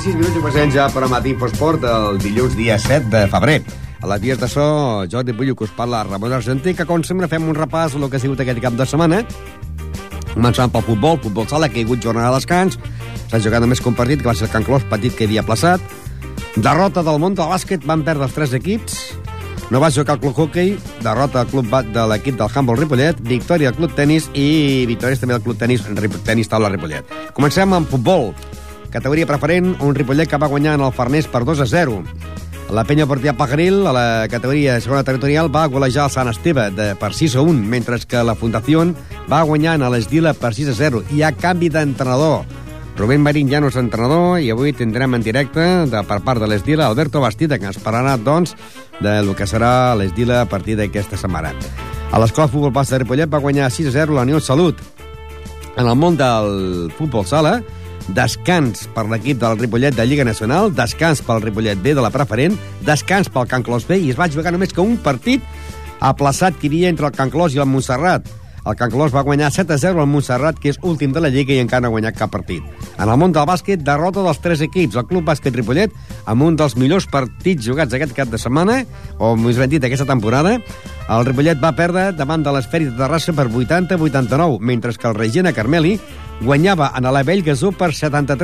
6 minuts i passem ja per a Matí Infosport el dilluns dia 7 de febrer. A les vies de so, Jordi Bullo, que us parla Ramon Argentí, que com sempre fem un repàs del que ha sigut aquest cap de setmana. Començant pel futbol sala, que hi ha hagut jornada de descans. S'ha jugat només un partit, que va ser el Can Clos, petit que havia plaçat. Derrota del món del bàsquet, van perdre els 3 equips. No va jugar el Club Hockey, derrota de l'equip del Handball Ripollet, victòria del Club Tenis i victòries també del Club Tenis Taula Ripollet. Comencem amb futbol. Categoria preferent, un Ripollet que va guanyar en el Farners per 2-0. La Penya Portia Pajaril, a la categoria segona territorial, va golejar el Sant Esteve per 6-1, mentre que la Fundació va guanyar a l'Esdila per 6-0. Hi ha canvi d'entrenador. Rubén Marín ja no és entrenador i avui tindrem en directe, per part de l'Esdila, Alberto Bastida, que ens parlarà, doncs, del que serà l'Esdila a partir d'aquesta setmana. A l'Escola Futbol Base de Ripollet va guanyar 6-0 la Unió Salut. En el món del futbol sala, descans per l'equip del Ripollet de Lliga Nacional, descans pel Ripollet B de la preferent, descans pel Can Clos B, i es va jugar només que un partit aplaçat que hi havia entre el Can Clos i el Montserrat. El Can Clos va guanyar 7-0 al Montserrat, que és últim de la Lliga i encara no ha guanyat cap partit. En el món del bàsquet, derrota dels 3 equips. El Club Bàsquet Ripollet, amb un dels millors partits jugats aquest cap de setmana, o més ben dit, aquesta temporada, el Ripollet va perdre davant de l'Esfèric de Terrassa per 80-89, mentre que el Regina Carmeli guanyava en la Bellgasó per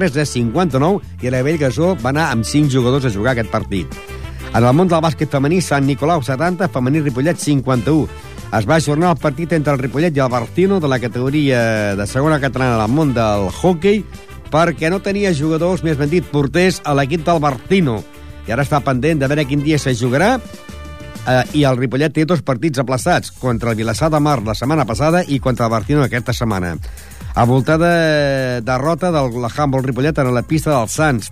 73-59 i la Bellgasó va anar amb 5 jugadors a jugar aquest partit. En el món del bàsquet femení, Sant Nicolau 70, femení Ripollet 51. Es va ajornar el partit entre el Ripollet i el Barcino de la categoria de segona catalana del món del hockey perquè no tenia jugadors, més ben dit, porters a l'equip del Barcino. I ara està pendent de veure quin dia se jugarà i el Ripollet té 2 partits aplaçats, contra el Vilassar de Mar la setmana passada i contra el Barcino aquesta setmana. Avoltada derrota del Handball Ripollet en la pista dels Sants,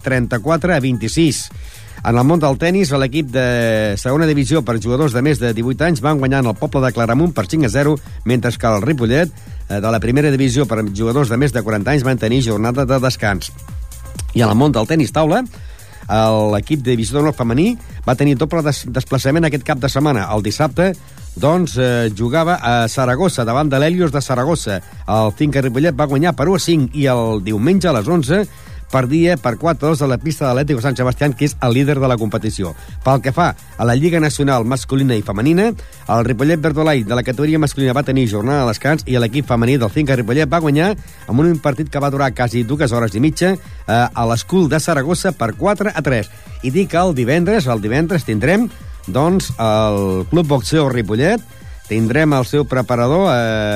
34-26. En el món del tenis, l'equip de segona divisió per jugadors de més de 18 anys van guanyar en el poble de Claramunt per 5-0, mentre que el Ripollet, de la primera divisió per jugadors de més de 40 anys, van tenir jornada de descans. I en el món del tenis taula, l'equip de divisió d'honor femení va tenir doble desplaçament aquest cap de setmana. El dissabte, doncs, jugava a Saragossa, davant de l'Helios de Saragossa. El Finca Ripollet va guanyar per 1-5 i el diumenge a les 11 perdia per 4-2 a la pista de l'Atlético Sant Sebastián, que és el líder de la competició. Pel que fa a la Lliga Nacional masculina i femenina, el Ripollet Verdolai de la categoria masculina va tenir jornada de descans i l'equip femení del Finca Ripollet va guanyar amb un partit que va durar quasi 2 hores i mitja a l'Escul de Saragossa per 4-3. I dic que el divendres tindrem, doncs, el Club Boxeo Ripollet, tindrem el seu preparador,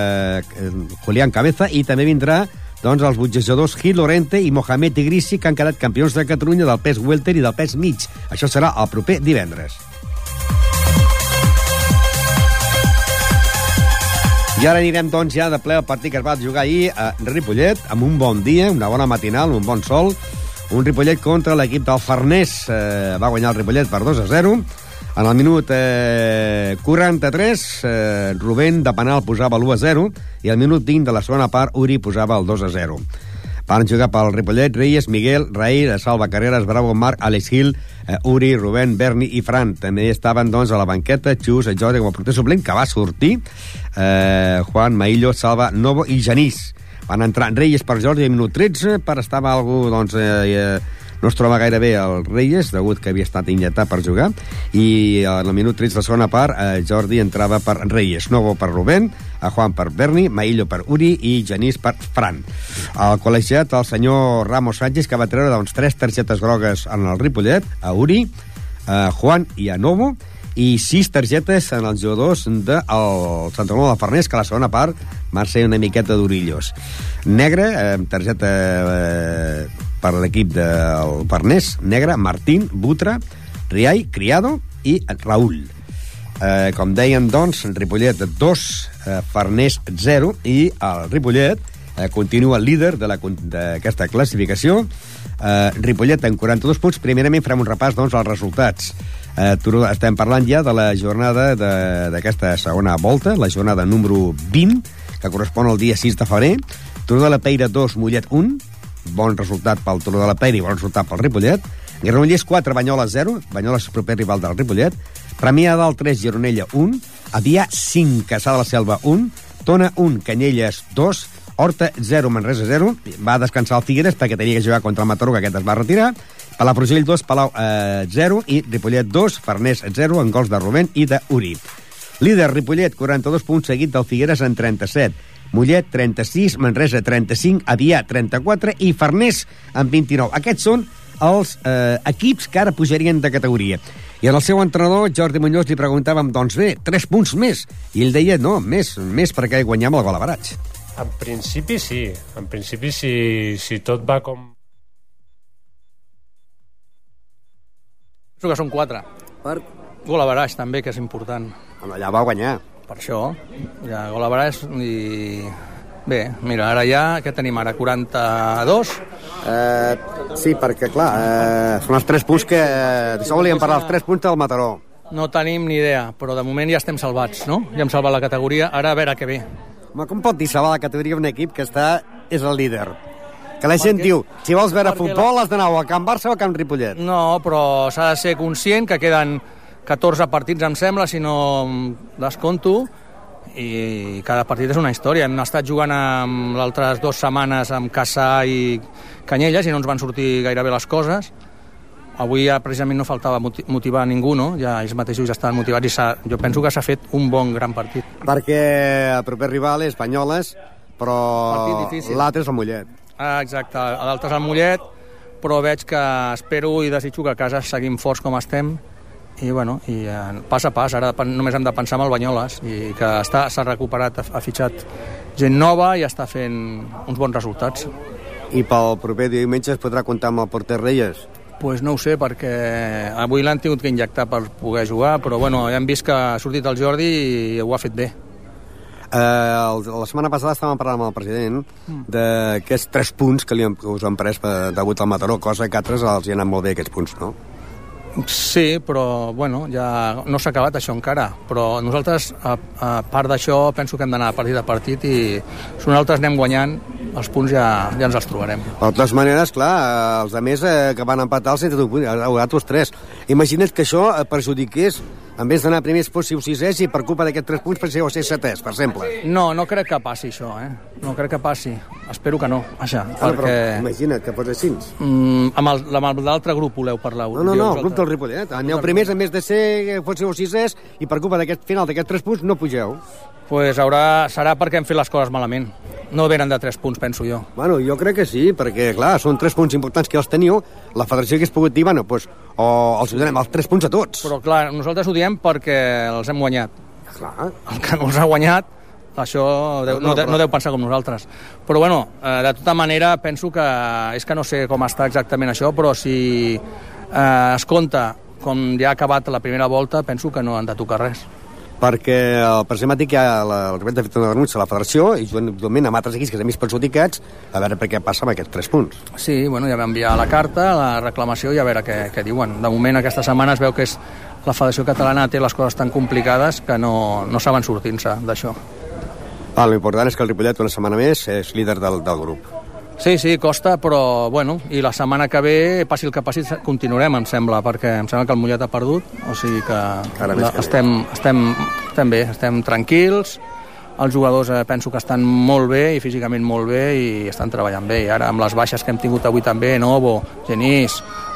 Julián Cabeza, i també vindrà doncs els boxejadors Gil Lorente i Mohamed Igrisi, que han quedat campions de Catalunya del pes welter i del pes mig. Això serà el proper divendres. I ara anirem, doncs, ja de ple al partit que es va jugar ahir a Ripollet, amb un bon dia, una bona matinal, un bon sol. Un Ripollet contra l'equip del Farners. Va guanyar el Ripollet per 2-0. En el minut 43, Rubén de penal posava l'1-0 i al minut 20 de la segona part, Uri posava el 2-0. Van jugar pel Ripollet Reyes, Miguel, Rair, Salva Carreras, Bravo, Marc, Alex Gil, Uri, Rubén, Berni i Fran. També estaven, doncs, a la banqueta Xus, Jordi com a porter suplent, que va sortir, Juan, Maillo, Salva, Novo i Genís. Van entrar Reyes per Jordi al minut 13, per estar algú, doncs, no es troba gaire bé el Reyes, degut que havia estat injectat per jugar, i en el minut 13 de la segona part Jordi entrava per Reyes, Novo per Rubén, a Juan per Berni, Maillo per Uri i Genís per Fran. Al col·legiat, el senyor Ramos Sánchez, que va treure, doncs, 3 targetes grogues en el Ripollet, a Uri, a Juan i a Novo, i 6 targetes en els jugadors del Sant Ramon del Farners, que a la segona part van ser una miqueta d'orillos. Negre, targeta per l'equip del Farners, negre, Martín, Butra, Riai, Criado i Raül. Com dèiem, doncs, Ripollet 2, Farners 0, i el Ripollet continua líder d'aquesta classificació. Ripollet en 42 punts. Primerament farem un repàs, doncs, als resultats. Estem parlant ja de la jornada d'aquesta segona volta, la jornada número 20, que correspon al dia 6 de febrer. Turó de la Peira 2, Mollet 1, bon resultat pel Turó de la Peira i bon resultat pel Ripollet. Granollers 4, Banyoles 0, Banyoles proper rival del Ripollet. Premià dalt 3, Gironella 1, Avià 5, Caçà de la Selva 1, Tona 1, Canyelles 2, Horta 0, Manresa 0. Va descansar el Figueres perquè tenia que jugar contra el Mataró, que aquest es va retirar. Palafrugell 2, Palau 0 i Ripollet 2, Farners 0, en gols de Rubén i d'Uri. Líder Ripollet, 42 punts, seguit del Figueres en 37. Mollet, 36, Manresa, 35, Avià, 34 i Farners amb 29. Aquests són els equips que ara pujarien de categoria. I en el seu entrenador, Jordi Muñoz, li preguntàvem, doncs bé, 3 punts més. I ell deia, no, més perquè guanyem el golaveratge. En principi sí. En principi, si tot va com... Penso que són 4. Per? Golaveratge també, que és important. Bueno, allà va guanyar. Per això, ja golaveratge i... Bé, mira, ara ja, què tenim ara, 42? Sí, perquè, clar, són els 3 punts que... D'això volíem parlar, els 3 punts del Mataró. No tenim ni idea, però de moment ja estem salvats, no? Ja hem salvat la categoria, ara a veure què ve. Home, com pot dir salvar la categoria un equip que és el líder? Que la gent diu, si vols veure futbol has d'anar a Camp Barça o a Camp Ripollet. No, però s'ha de ser conscient que queden 14 partits, em sembla, si no descompto, i cada partit és una història. Hem estat jugant amb les altres 2 setmanes amb Cassà i Canyelles i no ens van sortir gairebé les coses. Avui ja precisament no faltava motivar ningú, no? Ja ells mateixos ja estaven motivats i jo penso que s'ha fet un bon gran partit. Perquè el proper rival és Banyoles, però l'altre és el Mollet. Exacte, l'altre és el Mollet, però veig que espero i desitjo que a casa seguim forts com estem i, bueno, i pas a pas, ara només hem de pensar en el Banyoles i que s'ha recuperat, ha fitxat gent nova i està fent uns bons resultats. I pel proper diumenge es podrà comptar amb el porter Reyes? Pues no ho sé, perquè avui l'han tingut que injectar per poder jugar, però bueno, ja hem vist que ha sortit el Jordi i ho ha fet bé. La setmana passada estàvem parlant amb el president d'aquests 3 punts que us han pres degut al Mataró, cosa que a altres els hi han anat molt bé aquests punts, no? Sí, però bueno, ja no s'ha acabat això encara, però nosaltres a part d'això penso que hem d'anar partit a partit i si nosaltres anem guanyant els punts ja ens els trobarem. De totes maneres, clar, els altres que van empatar els 7 3. Imagina't que això perjudiqués, en vez d'anar primers fóssiu 6è i per culpa d'aquests 3 punts penseu ser 7è, per exemple. No crec que passi això, no crec que passi. Espero que no, això, perquè... Però imagina't que fos així. Amb l'altre grup voleu parlar? No, el grup del Ripollet. Aneu primers, en vez de ser fóssiu 6è, i per culpa d'aquest final d'aquests 3 punts no pugeu. Pues serà perquè hem fet les coses malament. No venen de 3 punts, penso jo. Bueno, jo crec que sí, perquè, clar, són 3 punts importants que els teniu. La federació hagués pogut dir, bueno, doncs, o els donem els 3 punts a tots. Però, clar, nosaltres ho diem perquè els hem guanyat. Clar. El que no els ha guanyat, això no deu pensar com nosaltres. Però, bueno, de tota manera, penso que... És que no sé com està exactament això, però si es compta com ja ha acabat la primera volta, penso que no han de tocar res. Perquè el president Matic ja el Ripollet ha fet una denúncia a la federació i juntament amb altres equips que s'han vist perjudicats a veure per què passa amb aquests 3 punts. Sí, bueno, ja va enviar la carta, la reclamació i a veure què diuen. De moment aquesta setmana es veu que la Federació Catalana té les coses tan complicades que no saben sortir-se d'això. L'important és que el Ripollet una setmana més és líder del grup. Sí, costa, però, bueno, i la setmana que ve, passi el que passi, continuarem, em sembla, perquè em sembla que el Mollet ha perdut, o sigui que estem bé, estem tranquils, els jugadors penso que estan molt bé i físicament molt bé i estan treballant bé, i ara amb les baixes que hem tingut avui també, Novo, Genís,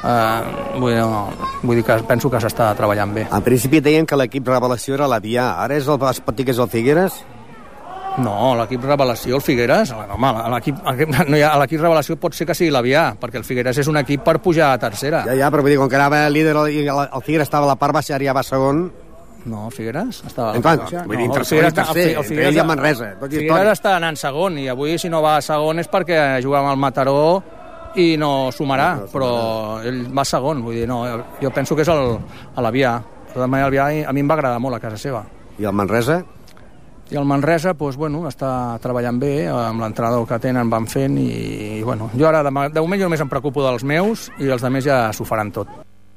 vull dir que penso que s'està treballant bé. En principi deien que l'equip revelació era l'Avià, ara es pot dir que és el Figueres? No, l'equip revelació, el Figueres, home, l'equip revelació pot ser que sigui l'Avià, perquè el Figueres és un equip per pujar a tercera. Ja, però vull dir, com que anava líder i el Figueres estava a la part baixa, ara ja va segon... No, el Figueres estava a la part baixa. Vull dir, tercer, el Figueres ja Manresa. El Figueres està anant segon, i avui si no va segon és perquè juga amb el Mataró i no sumarà, però ell va segon, vull dir, no, jo penso que és l'Avià. De tota manera, l'Avià a mi em va agradar molt a casa seva. I el Manresa? I el Manresa, doncs, bueno, està treballant bé, amb l'entrenador que tenen van fent, i bueno, jo ara, de moment, jo només em preocupo dels meus, i els altres ja s'ho faran tot.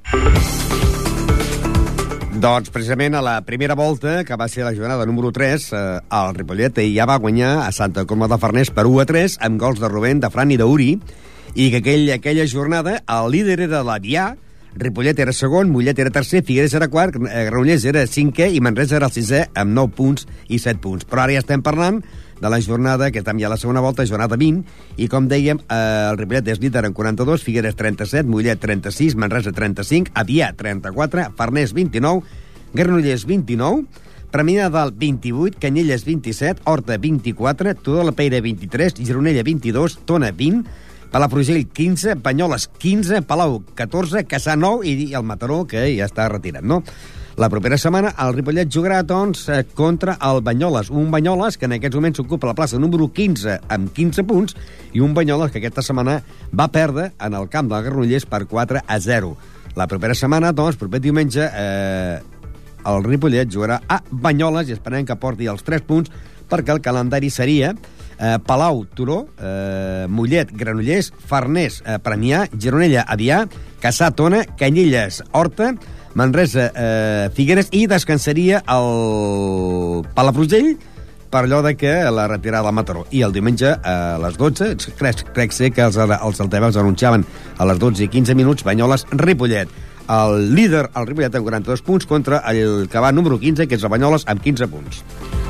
Doncs, precisament, a la primera volta, que va ser la jornada número 3, el Ripollet ja va guanyar a Santa Coloma de Farners per 1-3, amb gols de Rubén, de Fran i d'Uri, i que aquella jornada el líder era l'Avià, Ripollet era segon, Mollet era tercer, Figueres era quart, Granollers era cinquè i Manresa era el sisè amb 9 punts i 7 punts. Però ara ja estem parlant de la jornada, que estem ja a la segona volta, jornada 20, i com dèiem, el Ripollet és líder en 42, Figueres 37, Mollet 36, Manresa 35, Avià 34, Farners 29, Granollers 29, Premià de Dalt 28, Canyelles 27, Horta 24, Tudor la Peira 23, Gironella 22, Tona 20, Palafrugell 15, Banyoles 15, Palau 14, Cassà 9 i el Mataró, que ja està retirat, no? La propera setmana el Ripollet jugarà, doncs, contra el Banyoles. Un Banyoles que en aquests moments ocupa la plaça número 15 amb 15 punts i un Banyoles que aquesta setmana va perdre en el camp del Granollers per 4-0. La propera setmana, doncs, proper diumenge, el Ripollet jugarà a Banyoles i esperem que porti els 3 punts perquè el calendari seria Palau, Turó, Mollet, Granollers, Farners, Premià, Gironella, Avià, Cassà, Tona, Canyelles, Horta, Manresa, Figueres i descansaria el Palafrugell per allò de que la retirada del Mataró. I el diumenge a les 12, crec ser que els altaveus anunciaven a les 12 i 15 minuts, Banyoles, Ripollet. El líder, el Ripollet, amb 42 punts contra el que va número 15, que és el Banyoles, amb 15 punts.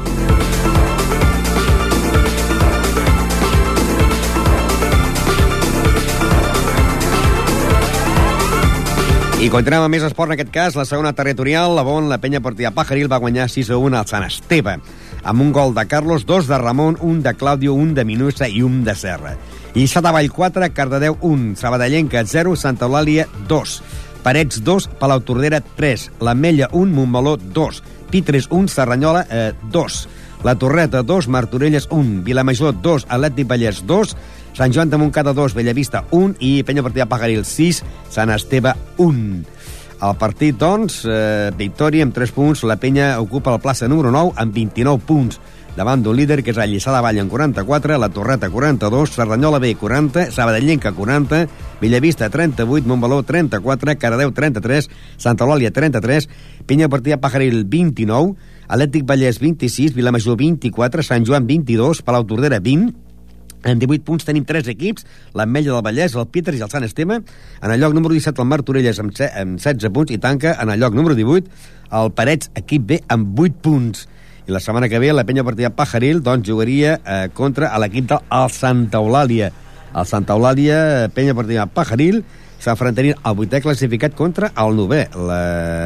I continuem amb més esport, en aquest cas, la segona territorial, la penya partida Pajaril va guanyar 6-1 al Sant Esteve, amb un gol de Carlos, 2 de Ramon, 1 de Claudio, 1 de Minussa i 1 de Serra. Lliçà de Vall 4, Cardedeu 1, Sabadellenca 0, Santa Eulàlia 2, Parets 2, Palau Tordera 3, l'Ametlla 1, Montmeló 2, Pitres 1, Serranyola 2, la Torreta 2, Martorelles 1, Vilamajor 2, Atlètic Vallès 2, Sant Joan de Montcada 2, Bellavista 1 i penya partida Pajaril 6, Sant Esteve 1. El partit, doncs, victòria amb 3 punts. La penya ocupa la plaça número 9 amb 29 punts. Davant d'un líder que és el Lliçà de Vall amb 44, la Torreta 42, Cerdanyola B 40, Sabadellenca 40, Bellavista 38, Montmeló 34, Cardedeu 33, Santa Eulàlia 33, penya partida Pajaril 29, Atlètic Vallès 26, Vilamajor 24, Sant Joan 22, Palau Tordera 20. En 18 punts tenim 3 equips, l'Ametlla del Vallès, el Pitres i el Sant Esteve. En el lloc número 17 el Martorelles amb 16 punts i tanca en el lloc número 18 el Parets, equip B, amb 8 punts. I la setmana que ve la penya partida Pajaril doncs jugaria contra l'equip del Santa Eulàlia. El Santa Eulàlia, penya partida Pajaril, s'enfrontarien al 8è classificat contra el 9è. La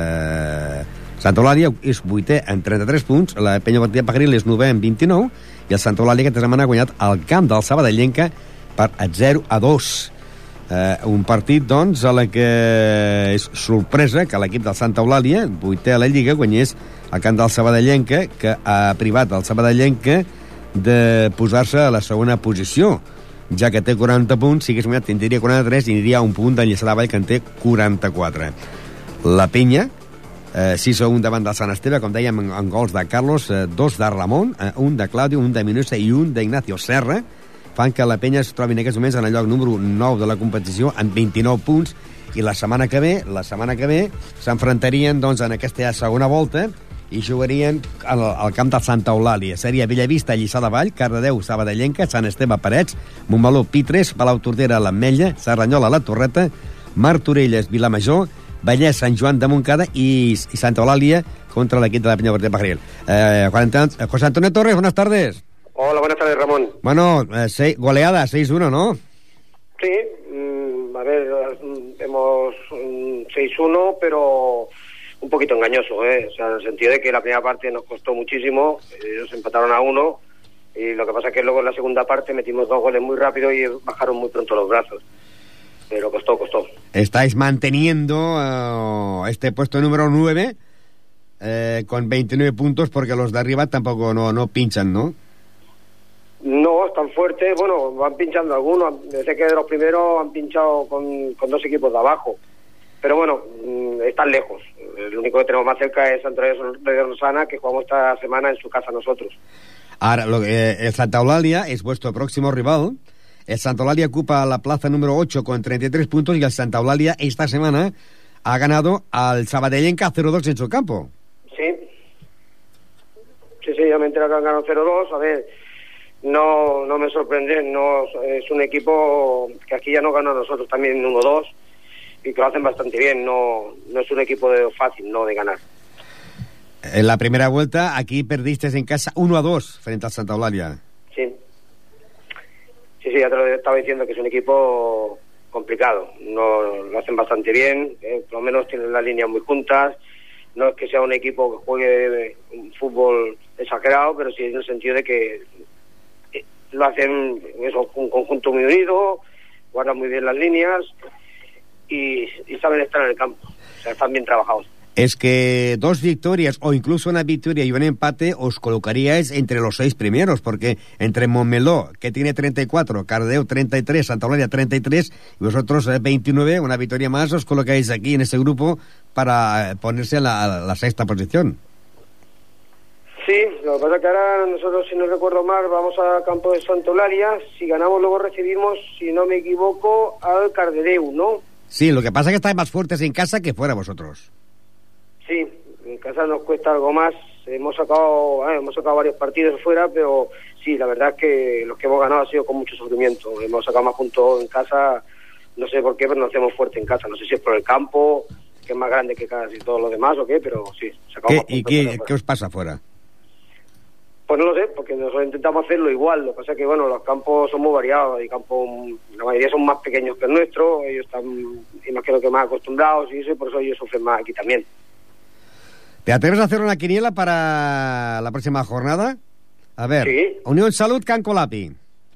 Santa Eulàlia és 8è amb 33 punts, la penya partida Pajaril és 9è amb 29 i el Santa Eulàlia aquesta setmana ha guanyat al camp del Sabadellenca per 0-2. Un partit, doncs, a la que és sorpresa que l'equip del Santa Eulàlia, 8è a la Lliga, guanyés al camp del Sabadellenca, que ha privat el Sabadellenca de posar-se a la segona posició, ja que té 40 punts, si hagués guanyat tindria 43 i aniria a un punt del Lliçà de Vall, que en té 44. La penya 6-1 davant del Sant Esteve, com dèiem, en gols de Carlos, 2 de Ramon, 1 de Claudio, 1 de Minussa i 1 d'Ignacio Serra, fan que la penya es trobi en aquests moments en el lloc número 9 de la competició amb 29 punts, i la setmana que ve s'enfrontarien, doncs, en aquesta segona volta i jugarien al camp del Santa Eulàlia. Seria Bellavista, Lliçà de Vall, Cardedeu, Sabadellenca, Sant Esteve, Parets, Montmeló, Pitres, Palau Tordera, l'Ametlla, Cerdanyola, la Torreta, Martorelles, Vilamajor, Vallès, Sant Joan de Montcada i Santa Eulàlia contra l'equip de la penya partida Pajaril. José Antonio Torres, buenas tardes. Hola, buenas tardes, Ramón. Bueno, goleada, 6-1, ¿no? Sí, a ver, hemos 6-1, pero un poquito engañoso, O sea, en el sentido de que la primera parte nos costó muchísimo, ellos empataron a 1, y lo que pasa es que luego en la segunda parte metimos 2 goles muy rápido y bajaron muy pronto los brazos. Pero costó. Estáis manteniendo este puesto número 9 con 29 puntos porque los de arriba tampoco no pinchan, ¿no? No, están fuertes. Bueno, van pinchando algunos. Desde que de los primeros han pinchado con 2 equipos de abajo. Pero bueno, están lejos. El único que tenemos más cerca es Antonio de Rosana, que jugamos esta semana en su casa nosotros. Ahora, el Santa Eulàlia es vuestro próximo rival. El Santa Eulàlia ocupa la plaza número 8 con 33 puntos y el Santa Eulàlia esta semana ha ganado al Sabadellenca 0-2 en su campo. Sí, ya me entero que han ganado 0-2. A ver, no me sorprende, no es un equipo que aquí ya no ganó a nosotros también 1-2 que lo hacen bastante bien. No es un equipo fácil, no de ganar. En la primera vuelta, aquí perdiste en casa 1-2 frente al Santa Eulàlia. Sí, ya te lo estaba diciendo, que es un equipo complicado. No lo hacen bastante bien, por lo menos tienen las líneas muy juntas. No es que sea un equipo que juegue un fútbol exagerado, pero sí en el sentido de que lo hacen un conjunto muy unido, guardan muy bien las líneas y saben estar en el campo. O sea, están bien trabajados. Es que 2 victorias o incluso una victoria y un empate os colocaríais entre los 6 primeros, porque entre Montmeló, que tiene 34, Cardedeu 33, Santa Eulàlia 33 y vosotros 29, una victoria más, os colocáis aquí en ese grupo para ponerse en la 6ª posición. Sí, lo que pasa es que ahora nosotros, si no recuerdo mal, vamos a campo de Santa Eulàlia. Si ganamos, luego recibimos, si no me equivoco, al Cardedeu, ¿no? Sí, lo que pasa es que estáis más fuertes en casa que fuera vosotros. Sí, en casa nos cuesta algo más. Hemos sacado varios partidos fuera, pero sí, la verdad es que los que hemos ganado ha sido con mucho sufrimiento. Hemos sacado más puntos en casa, no sé por qué, pero nos hacemos fuerte en casa. No sé si es por el campo, que es más grande que casi todos los demás o qué, pero sí, sacamos más puntos. ¿Y qué os pasa afuera? Pues no lo sé, porque nosotros intentamos hacerlo igual. Lo que pasa es que, bueno, los campos son muy variados. Hay campos, la mayoría son más pequeños que el nuestro. Ellos están, imagino que más acostumbrados y eso, y por eso ellos sufren más aquí también. ¿Te atreves a hacer una quiniela para la próxima jornada? A ver, sí. Unión Salud, Can Colapi.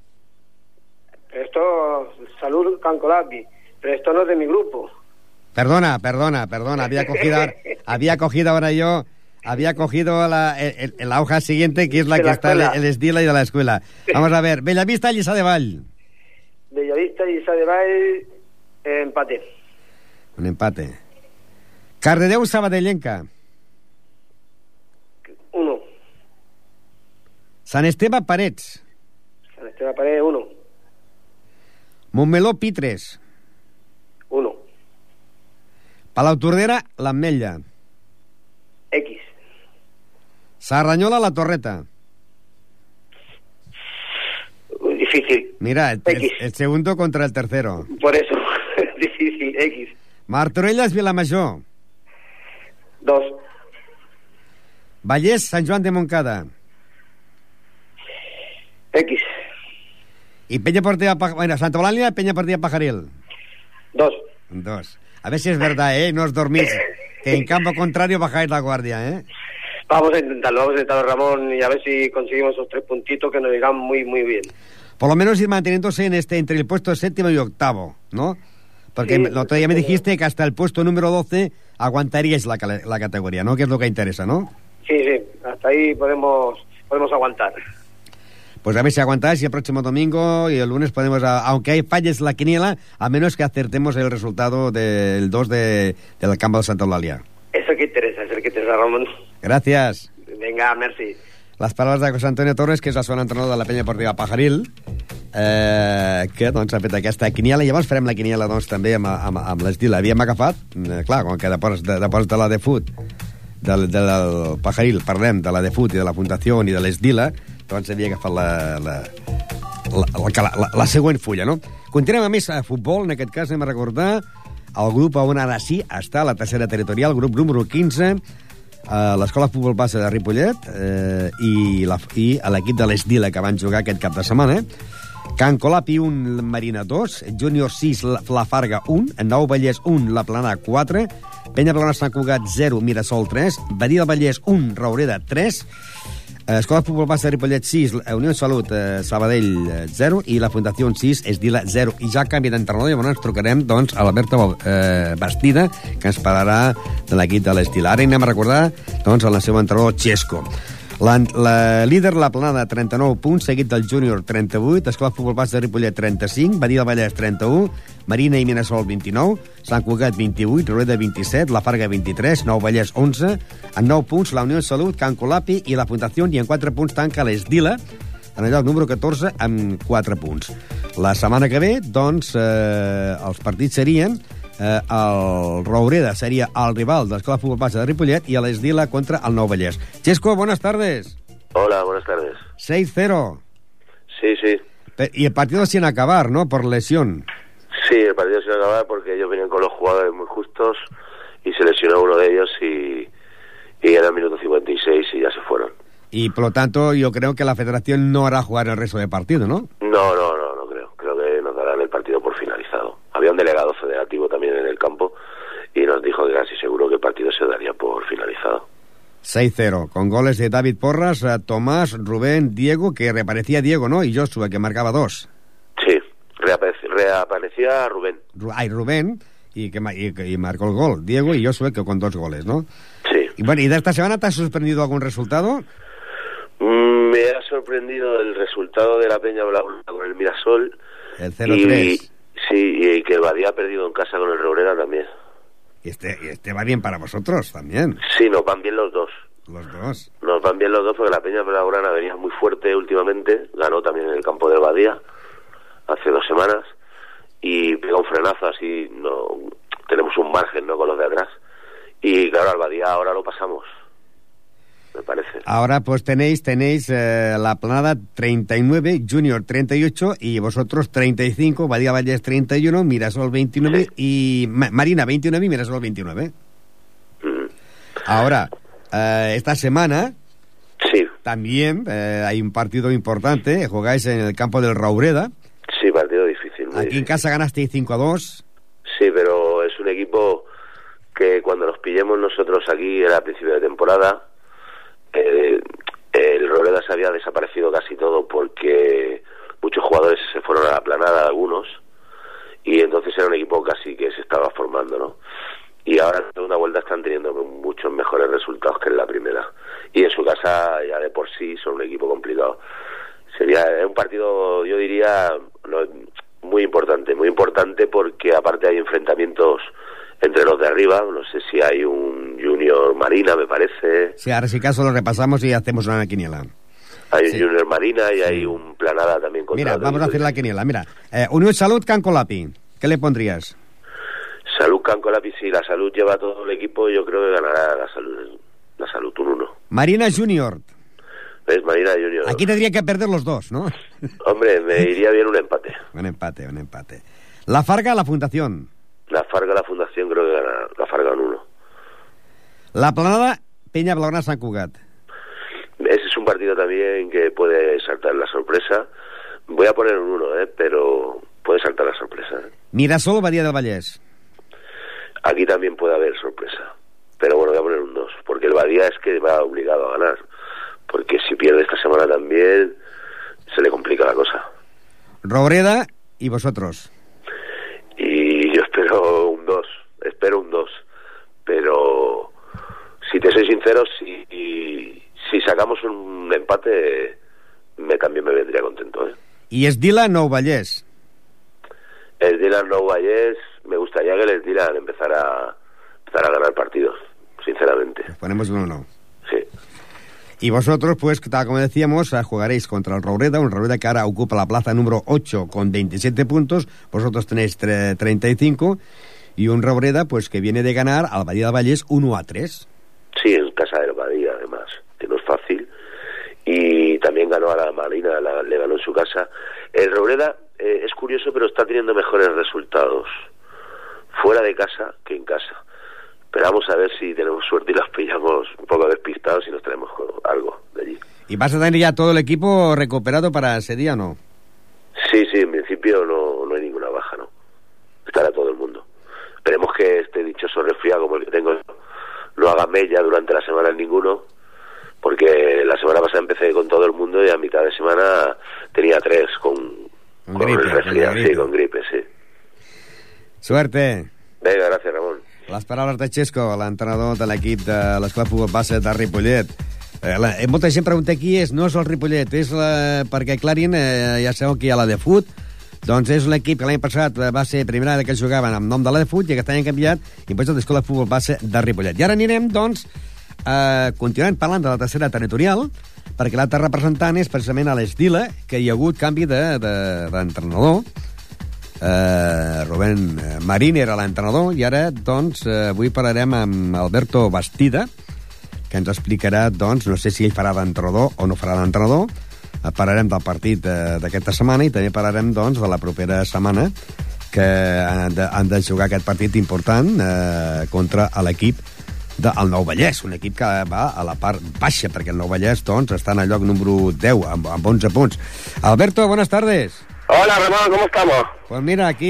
Esto, Salud, Can Colapi. Pero esto no es de mi grupo. Perdona. Había cogido ahora yo... Había cogido la hoja siguiente, que es la que está el Esdila y de la escuela. Vamos a ver, Bellavista, Lliçà de Vall. Bellavista, Lliçà de Vall, empate. Un empate. Cardedeu, Sabadellenca. 1. Sant Esteve, Parets. Sant Esteve, Parets, 1. Montmeló, Pitres. 1. Palautordera, l'Ametlla. X. Sarranyola, La Torreta. Difícil. Mira, el segundo contra el tercero. Por eso, difícil, X. Martorelles, Vilamajor. 2. Vallès, Sant Joan de Montcada. X. Y Peña Portilla, bueno, Santa Eulàlia, Peña Portilla, Pajaril. 2. 2. A ver si es verdad, no os dormís, que en campo contrario bajáis la guardia, Vamos a intentarlo, Ramón, y a ver si conseguimos esos 3 puntitos que nos irán muy, muy bien. Por lo menos ir manteniéndose entre el puesto 7º y 8º, ¿no? Porque sí, el otro día me dijiste que hasta el puesto número 12 aguantaríais la categoría, ¿no? Que es lo que interesa, ¿no? Sí, hasta ahí podemos aguantar. Pues a ver si aguantáis y el próximo domingo y el lunes podemos, aunque hay falles la quiniela, a menos que acertemos el resultado del 2 del campo de Santa Eulàlia. Es el que interesa, Ramón. Gracias. Venga, merci. Les paraules de José Antonio Torres, que és el segon entrenador de la Penya Esportiva Pajaril, que doncs, ha fet aquesta quiniela. Llavors farem la quiniela doncs, també amb l'estil. Havíem agafat, clar, com que de la de fut del Pajaril parlem de la de fut i de la Fundació i de l'Esdila, doncs havia agafat la següent fulla, no? Continuem a més a futbol, en aquest cas anem a recordar el grup on ara sí està la tercera territorial, grup número 15, l'Escola Futbol Base de Ripollet i l'equip de l'Esdila que van jugar aquest cap de setmana. Can Colapi 1, Marina 2, Júnior 6, La Farga 1, Nou Vallès 1, La Plana 4, Penya Plana Sant Cugat 0, Mirasol 3, Badia del Vallès 1, Raureda 3, Escola Futbol Base de Ripollet 6, Unió Salut Sabadell 0 i la Fundació 6, Esdila 0. I ja canvi d'entrenador, llavors ens trucarem doncs, a l'Alberto Bastida, que ens parlarà de l'equip de l'Esdila. Ara anem a recordar doncs, el seu entrenador Xesco. La líder, la Planada, 39 punts, seguit del Júnior, 38, Escola Futbol Base de Ripollet, 35, Badia del Vallès, 31, Marina i Mirasol, 29, Sant Cugat, 28, Raureda, 27, La Farga, 23, Nou Vallès, 11, en 9 punts, la Unió Salut, Can Colapi i la Fundació, i en 4 punts tanca l'Esdila, en el lloc número 14, amb 4 punts. La setmana que ve, doncs, els partits serien el Raureda seria el rival de l'Escola Futbol Base de Ripollet y el Esdila contra el Nou Vallès. Chesco, buenas tardes. Hola, buenas tardes. 6-0. Sí. Y el partido sin acabar, ¿no? Por lesión. Sí, el partido se iba a acabar porque ellos venían con los jugadores muy justos y se lesionó uno de ellos y era el minuto 56 y ya se fueron. Y por lo tanto yo creo que la federación no hará jugar el resto del partido, ¿no? No creo. Creo que nos darán el partido por finalizado. Había un delegado federativo también en el campo y nos dijo que casi seguro que el partido se daría por finalizado. 6-0, con goles de David Porras, Tomás, Rubén, Diego, que reaparecía Diego, ¿no? Y Joshua, que marcaba 2. Sí, reaparecía Rubén. Rubén, y marcó el gol. Diego y Joshua, que con 2 goles, ¿no? Sí. Y bueno, ¿y de esta semana te ha sorprendido algún resultado? Me ha sorprendido el resultado de la Peña Blaugrana con el Mirasol. El 0-3. Y que el Badía ha perdido en casa con el Robreda también. Y este va bien para vosotros también. Sí, nos van bien los dos. Los dos. Nos van bien los dos porque la Peña Blaugrana venía muy fuerte últimamente. Ganó también en el campo del Badía hace 2 semanas. Y pegó un frenazo, así no tenemos un margen, ¿no?, con los de atrás. Y claro, al Badía ahora lo pasamos, me parece. Ahora pues tenéis la Planada 39, Junior 38 y vosotros 35, Badía Vallés 31, Mirasol 29 sí. Y Marina 29 y Mirasol 29. Ahora, esta semana sí. También hay un partido importante, jugáis en el campo del Roureda. Sí, partido difícil. Aquí difícil. En casa ganasteis 5-2. Sí, pero es un equipo que cuando nos pillemos nosotros aquí era a principio de temporada, el Roureda se había desaparecido casi todo porque muchos jugadores se fueron a la Planada, algunos, y entonces era un equipo casi que se estaba formando, ¿no? Y ahora en la segunda vuelta están teniendo muchos mejores resultados que en la primera. Y en su casa ya de por sí son un equipo complicado. Sería un partido, yo diría, muy importante porque aparte hay enfrentamientos entre los de arriba. No sé si hay un Junior Marina, me parece. Sí, ahora si caso lo repasamos y hacemos una quiniela. Hay un Junior Marina y hay un Planada también contra. Mira, vamos a hacer la quiniela. Mira, Unión Salud, Can Colapi. ¿Qué le pondrías? Salud, Can Colapi, sí. La Salud lleva todo el equipo y yo creo que ganará la Salud un 1. Marina Junior. Es Marina Junior. Aquí tendría que perder los dos, ¿no? Hombre, me iría bien un empate. Un empate. La Farga, la Fundación. La Farga, la Fundación, creo que gana la Farga un 1. La Planada, Peña Blaugrana, Sant Cugat. Ese es un partido también que puede saltar la sorpresa. Voy a poner un 1, pero puede saltar la sorpresa. Mirasol, Badía del Vallès. Aquí también puede haber sorpresa. Pero bueno, voy a poner un 2, porque el Badía es que va obligado a ganar. Porque si pierde esta semana también, se le complica la cosa. Robreda y vosotros. Y yo espero un 2. Pero si te soy sincero, si sacamos un empate, también me vendría contento. ¿Y Esdila, Nou Vallès? Esdila, Nou Vallès, me gustaría que el Esdila empezara a ganar partidos, sinceramente. Pues ponemos un 1. Sí. Y vosotros, pues, tal como decíamos, jugaréis contra el Roureda, un Roureda que ahora ocupa la plaza número 8 con 27 puntos, vosotros tenéis 35, y un Roureda, pues, que viene de ganar al Badía del Vallès 1-3. Sí, en casa del Badía, además, que no es fácil, y también ganó a la Marina, le ganó en su casa. El Roureda es curioso, pero está teniendo mejores resultados fuera de casa que en casa. Pero vamos a ver si tenemos suerte y los pillamos un poco despistados y nos traemos algo de allí. ¿Y vas a tener ya todo el equipo recuperado para ese día o no? Sí, en principio no hay ninguna baja, ¿no? Estará todo el mundo. Esperemos que este dichoso resfriado como el que tengo no haga mella durante la semana en ninguno, porque la semana pasada empecé con todo el mundo y a mitad de semana tenía 3 con gripe, el resfriado. Sí, con gripe, sí. Suerte. Venga, gracias, Ramon. Les paraules de Xesco, l'entrenador de l'equip de l'Escola Futbol Base de Ripollet. Molta gent pregunta qui és, no és el Ripollet, és perquè aclarin, ja sabeu que hi ha la de Fut, doncs és un equip que l'any passat va ser primera que jugaven amb nom de la de Fut i aquest any han canviat i pues és l'Escola Futbol Base de Ripollet. I ara anirem, doncs, continuant parlant de la tercera territorial, perquè l'altre representant és precisament a l'Esdila, que hi ha hagut canvi d'entrenador. Rubén Marín era l'entrenador i ara, doncs, avui parlarem amb Alberto Bastida, que ens explicarà, doncs, no sé si ell farà d'entrenador o no farà d'entrenador. Parlarem del partit d'aquesta setmana i també parlarem, doncs, de la propera setmana, que han de jugar aquest partit important contra l'equip del Nou Vallès, un equip que va a la part baixa, perquè el Nou Vallès doncs, està en el lloc número 10, amb 11 punts. Alberto, buenas tardes. Hola, Ramón, ¿cómo estamos? Pues mira, aquí,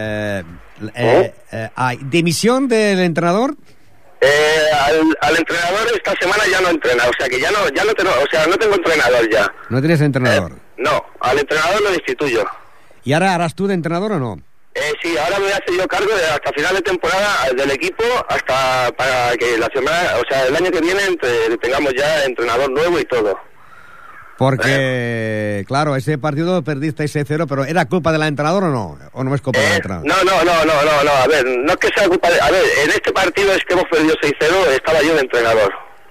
dimisión del entrenador. Al entrenador esta semana ya no entrena, o sea que no tengo entrenador ya. ¿No tienes entrenador? No, al entrenador lo destituyo. ¿Y ahora harás tú de entrenador o no? Sí, ahora me voy a hacer yo cargo hasta final de temporada del equipo, hasta para que la semana, o sea, el año que viene tengamos ya entrenador nuevo y todo. Porque, claro, ese partido perdiste 6-0, pero ¿era culpa del entrenador o no? ¿O no es culpa del entrenador? No, a ver, no es que sea culpa de... A ver, en este partido es que hemos perdido 6-0, estaba yo de entrenador.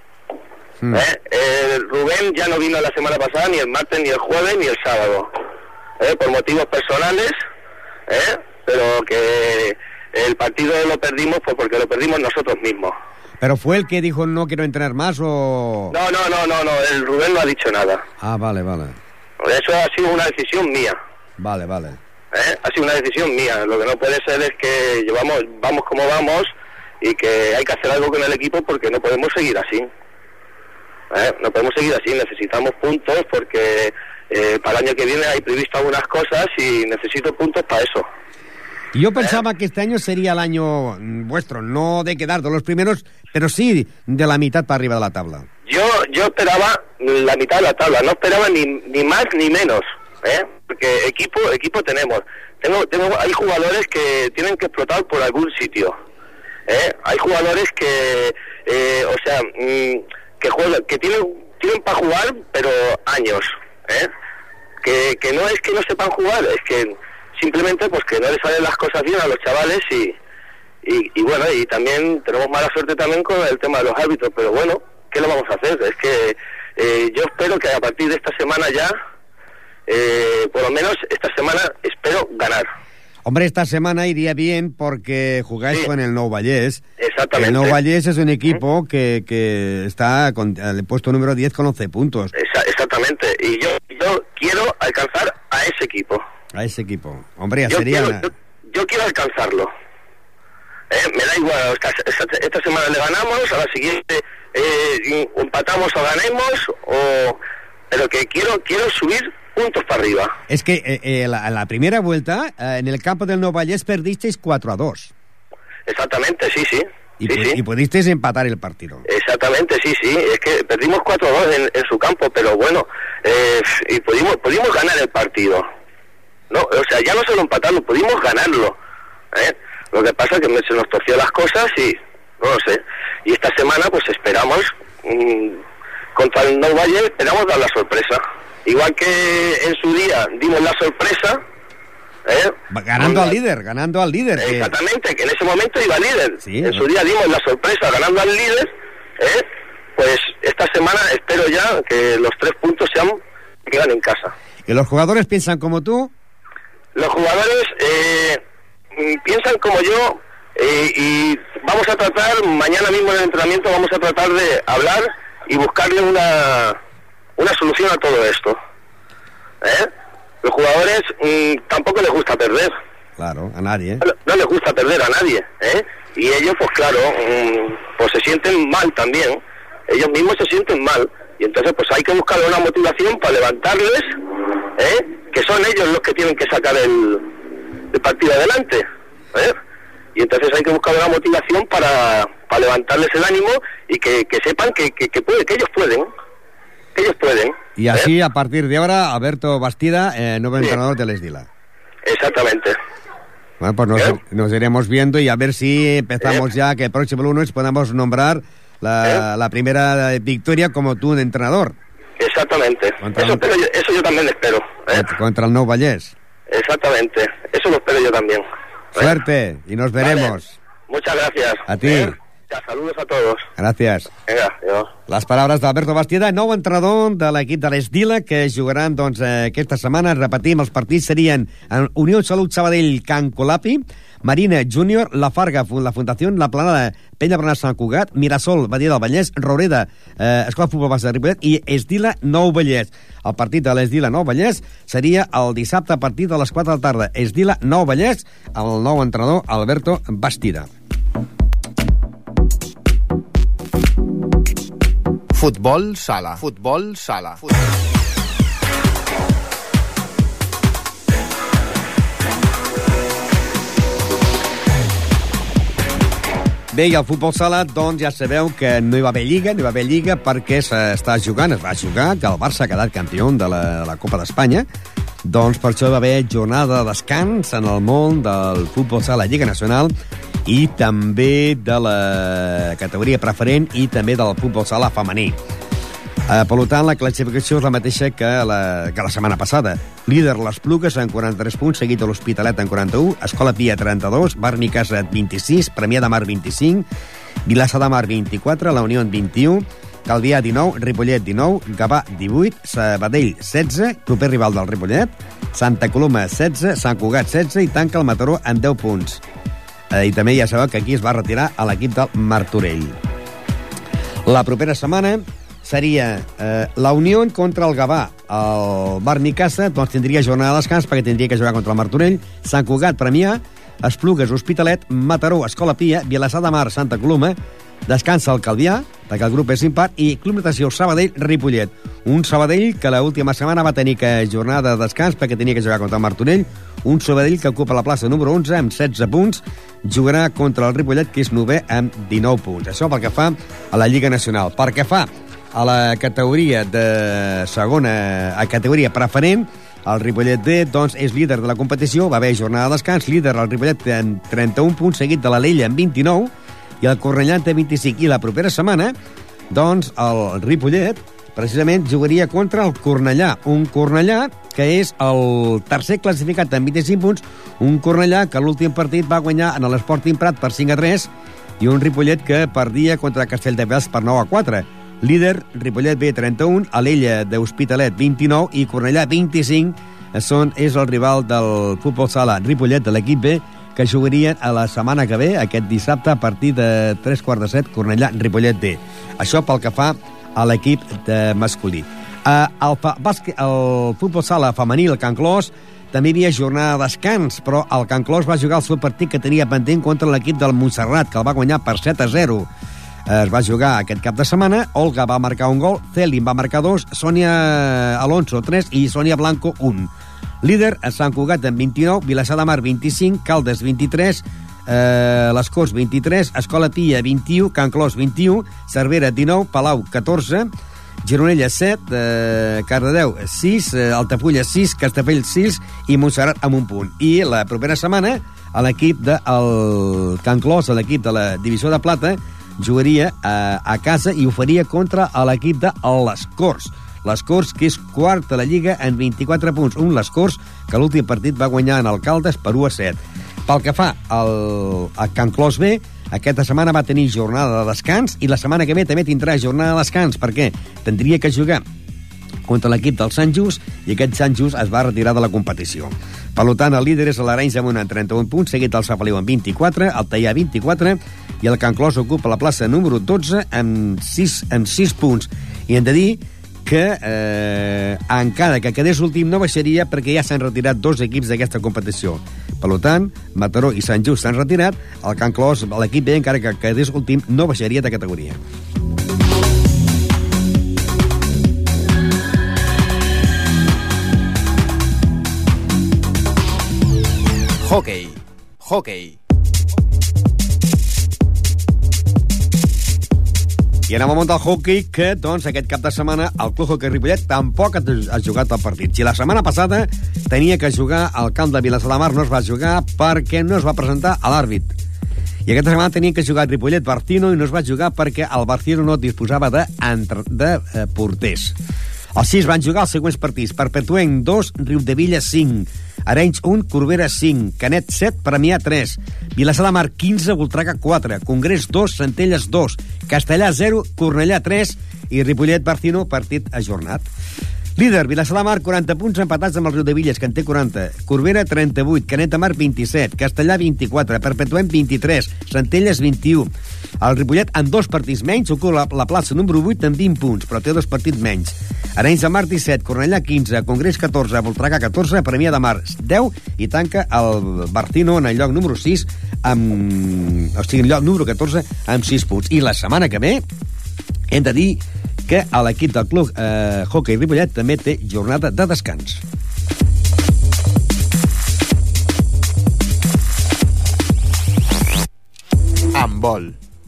Rubén ya no vino la semana pasada, ni el martes, ni el jueves, ni el sábado. Por motivos personales, pero que el partido lo perdimos pues porque lo perdimos nosotros mismos. ¿Pero fue el que dijo no quiero entrenar más o...? No, el Rubén no ha dicho nada. Ah, vale. Eso ha sido una decisión mía. Vale. Ha sido una decisión mía. Lo que no puede ser es que vamos como vamos y que hay que hacer algo con el equipo porque no podemos seguir así. No podemos seguir así, necesitamos puntos porque para el año que viene hay previsto algunas cosas y necesito puntos para eso. Y yo pensaba que este año sería el año vuestro, no de quedar de los primeros, pero sí de la mitad para arriba de la tabla. Yo esperaba la mitad de la tabla, no esperaba ni más ni menos, porque equipo tenemos. Hay jugadores que tienen que explotar por algún sitio. Hay jugadores que, que juegan, que tienen para jugar, pero años, que no es que no sepan jugar, es que simplemente pues que no les salen las cosas bien a los chavales y bueno, y también tenemos mala suerte también con el tema de los árbitros, pero bueno, ¿qué lo vamos a hacer? Es que yo espero que a partir de esta semana ya, por lo menos esta semana espero ganar. Hombre, esta semana iría bien porque jugáis con el Nou Vallès. Exactamente. El Nou Vallès es un equipo que está con el puesto número 10 con 11 puntos. Exactamente, y yo quiero alcanzar a ese equipo. A ese equipo. Hombre, sería... Yo quiero alcanzarlo. Me da igual, esta semana le ganamos, a la siguiente empatamos o ganemos, pero que quiero subir puntos para arriba. Es que la primera vuelta, en el campo del Nou Vallès perdisteis 4-2. Exactamente, sí. Y pudisteis empatar el partido. Exactamente, sí. Es que perdimos 4-2 en su campo, pero bueno, y pudimos ganar el partido. No, o sea, ya no solo empatarlo, pudimos ganarlo. Lo que pasa es que se nos torció las cosas y no lo sé. Y esta semana pues esperamos, contra el Nou Vallès, esperamos dar la sorpresa. Igual que en su día dimos la sorpresa, ganando al líder. Exactamente, que en ese momento iba líder. Sí, en su día dimos la sorpresa ganando al líder, pues esta semana espero ya que los 3 puntos quedan en casa. ¿Y los jugadores piensan como tú? Los jugadores piensan como yo y vamos a tratar, mañana mismo en el entrenamiento vamos a tratar de hablar y buscarle una solución a todo esto. Los jugadores tampoco les gusta perder. Claro, a nadie. No les gusta perder a nadie. Y ellos, pues claro, pues se sienten mal también. Ellos mismos se sienten mal. Y entonces pues hay que buscarle una motivación para levantarles, que son ellos los que tienen que sacar el partido adelante. Y entonces hay que buscar una motivación para levantarles el ánimo y que sepan que ellos pueden. Ellos pueden. Y así, a partir de ahora, Alberto Bastida, nuevo entrenador de l'Esdila. Exactamente. Bueno, pues nos iremos viendo y a ver si empezamos ya, que el próximo lunes podamos nombrar la primera victoria como tú de entrenador. Exactamente. Eso yo también espero. Contra el Nou Vallès. Exactamente. Eso lo espero yo también. Suerte, y nos veremos. Vale. Muchas gracias. A ti. Saludos a todos. Gràcies. Vinga, adiós. Les paraules d'Alberto Bastida, nou entrenador de l'equip de l'Esdila, que jugaran aquesta setmana. Repetim, els partits serien Unió Salut Sabadell, Can Colapi, Marina Júnior, La Farga, La Fundació, La Planada, Penya Bernat Sant Cugat, Mirasol, Badia del Vallès, Roureda, Escola Futbol Base de Ripollet i Esdila Nou Vallès. El partit de l'Esdila Nou Vallès seria el dissabte a partir de les 4 de la tarda. Esdila Nou Vallès, amb el nou entrenador Alberto Bastida. Futbol sala. Futbol sala. Bé, i el futbol sala, doncs ja sabeu que no hi va haver lliga perquè es va jugar, que el Barça ha quedat campió de la Copa d'Espanya. Doncs per això va haver jornada de descans en el món del futbol sala Lliga Nacional i també de la categoria preferent i també del futbol sala femení. Per tant, la classificació és la mateixa que la setmana passada. Líder les Plugues amb 43 punts, seguit de l'Hospitalet amb 41, Escola Pia 32, Bar Micasa 26, Premià de Mar 25, Vilassar de Mar 24, La Unió 21, Calvià 19, Ripollet 19, Gavà 18, Sabadell 16, proper rival del Ripollet, Santa Coloma 16, Sant Cugat 16 i tanca el Mataró amb 10 punts. I també ja sabeu que aquí es va retirar a l'equip del Martorell. La propera setmana seria la Unió contra el Gavà. El Bar Micasa doncs, tindria jornada de descans perquè tindria que jugar contra el Martorell. Sant Cugat, Premià, Esplugues, Hospitalet, Mataró, Escola Pia, Vilassar de Mar, Santa Coloma, descansa el Calvià, perquè el grup és impat, i Club Natació Sabadell, Ripollet. Un Sabadell que l'última setmana va tenir jornada de descans perquè tenia que jugar contra el Martorell. Un Sabadell que ocupa la plaça número 11 amb 16 punts, jugarà contra el Ripollet, que és 9è amb 19 punts. Això pel que fa a la Lliga Nacional. Per què fa a la categoria de segona, a categoria preferent, el Ripollet B doncs, és líder de la competició, va haver jornada de descans, líder el Ripollet amb 31 punts, seguit de l'Alella amb 29, i el Cornellà té 25. I la propera setmana, doncs, el Ripollet precisament jugaria contra el Cornellà, un Cornellà que és el tercer classificat amb 25 punts, un Cornellà que l'últim partit va guanyar en l'Sporting Prat per 5-3 i un Ripollet que perdia contra Castelldefels per 9-4. Líder, Ripollet B 31, Alella d'Hospitalet 29 i Cornellà 25 és el rival del futbol sala Ripollet de l'equip B que jugarien a la setmana que ve, aquest dissabte, a partir de 3:15, Cornellà-Ripollet D. Això pel que fa a l'equip masculí. El futbol sala femení, el Can Clos, també hi havia jornada de descans, però el Can Clos va jugar el seu partit que tenia pendent contra l'equip del Montserrat, que el va guanyar per 7-0. Es va jugar aquest cap de setmana, Olga va marcar un gol, Celin va marcar 2, Sònia Alonso 3 i Sònia Blanco 1. Líder, Sant Cugat amb 29, Vilassar de Mar 25, Caldes 23, Les Corts 23, Escola Pia 21, Can Clos 21, Cervera 19, Palau 14, Gironella 7, Cardedeu 6, Altafulla 6, Castelldefels 6 i Montserrat amb un punt. I la propera setmana l'equip del Can Clos, l'equip de la Divisió de Plata, jugaria a casa i ho faria contra l'equip de Les Corts. Les Corts, que és quart de la Lliga en 24 punts. Un Les Corts que l'últim partit va guanyar en Alcaldes per 1-7. Pel que fa al Can Clos B, aquesta setmana va tenir jornada de descans i la setmana que ve també tindrà jornada de descans perquè tindria que jugar contra l'equip del Sant Just i aquest Sant Just es va retirar de la competició. Per tant, el líder és l'Arenys amb 31 punts, seguit del Sapaliu amb 24, el Teià 24 i el Can Clos ocupa la plaça número 12 amb 6 punts. I hem de dir que encara que quedés últim no baixaria perquè ja s'han retirat 2 equips d'aquesta competició. Per tant, Mataró i Sant Just s'han retirat, el Can Clos, l'equip B, encara que quedés últim, no baixaria de categoria. Hockey. I anem al món del hockey, que doncs, aquest cap de setmana el Club Hockey Ripollet tampoc ha jugat el partit. Si la setmana passada tenia que jugar al camp de Vilassar de Mar, no es va jugar perquè no es va presentar a l'àrbit. I aquesta setmana tenien que jugar Ripollet-Barcino i no es va jugar perquè el Barcino no disposava de porters. Els 6 van jugar els següents partits: Perpetuenc 2, Riudevilla 5, Arenys 1, Corbera 5, Canet 7, Premià 3, Vilassar de Mar 15, Voltregà 4, Congrés 2, Centelles 2, Castellà 0, Cornellà 3 i Ripollet-Barcino, partit ajornat. Líder, Vilassar de Mar, 40 punts empatats amb el Riudebitlles, que en té 40. Corbera, 38. Canet de Mar, 27. Castellà, 24. Perpetuem, 23. Centelles, 21. El Ripollet, amb 2 partits menys, ocupa la plaça número 8 amb 20 punts, però té 2 partits menys. Arenys de Mar, 17. Cornellà, 15. Congrés, 14. Voltregà, 14. Premià de Mar, 10. I tanca el Barcino en el lloc número 6, en el lloc número 14, amb 6 punts. I la setmana que ve hem de dir que l'equip del club Hockey Ripollet també té jornada de descans. Handbol.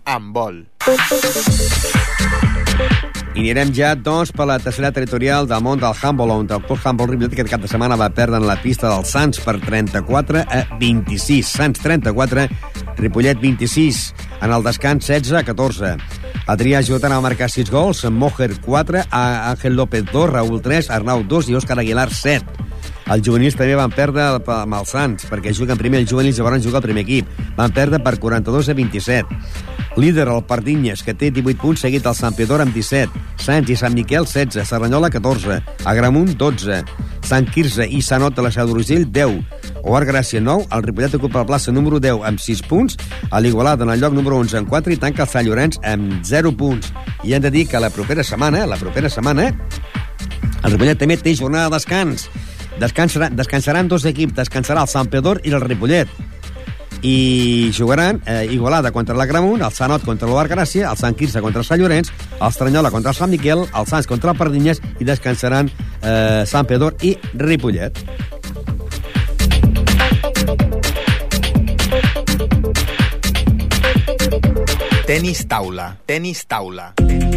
I anirem ja, doncs, per la tercera territorial del món del handball, on el club handball Ripollet aquest cap de setmana va perdre en la pista del Sants per 34-26. Sants 34, Ripollet 26. En el descans 16-14. Adrià Jotana va marcar 6 gols, Mojer 4, Ángel López 2, Raúl 3, Arnau 2 i Òscar Aguilar 7. Els juvenils també van perdre amb els Sants, perquè juguen primer els juvenils i llavors juga el primer equip. Van perdre per 42-27. Líder el Pardinyes, que té 18 punts, seguit el Sant Pedor amb 17. Sants i Sant Miquel, 16. Serranyola, 14. Agramunt, 12. Sant Quirze i Sant Ot de la Seu d'Urgell, 10. Oart Gràcia, 9. El Ripollet ocupa la plaça número 10 amb 6 punts. A l'Igualada, en el lloc número 11 amb 4, i tanca el Sant Llorenç amb 0 punts. I hem de dir que la propera setmana, el Ripollet també té jornada de descans. Descansaran 2 equips. Descansarà el Sant Pedor i el Ripollet. I jugaran Igualada contra l'Agramunt, el Sant Ot contra l'Oart Gràcia, el Sant Quirze contra el Sant Llorenç, el Estranyola contra el Sant Miquel, el Sants contra el Pardinyes, i descansaran Sant Pedor i Ripollet. Tenis taula.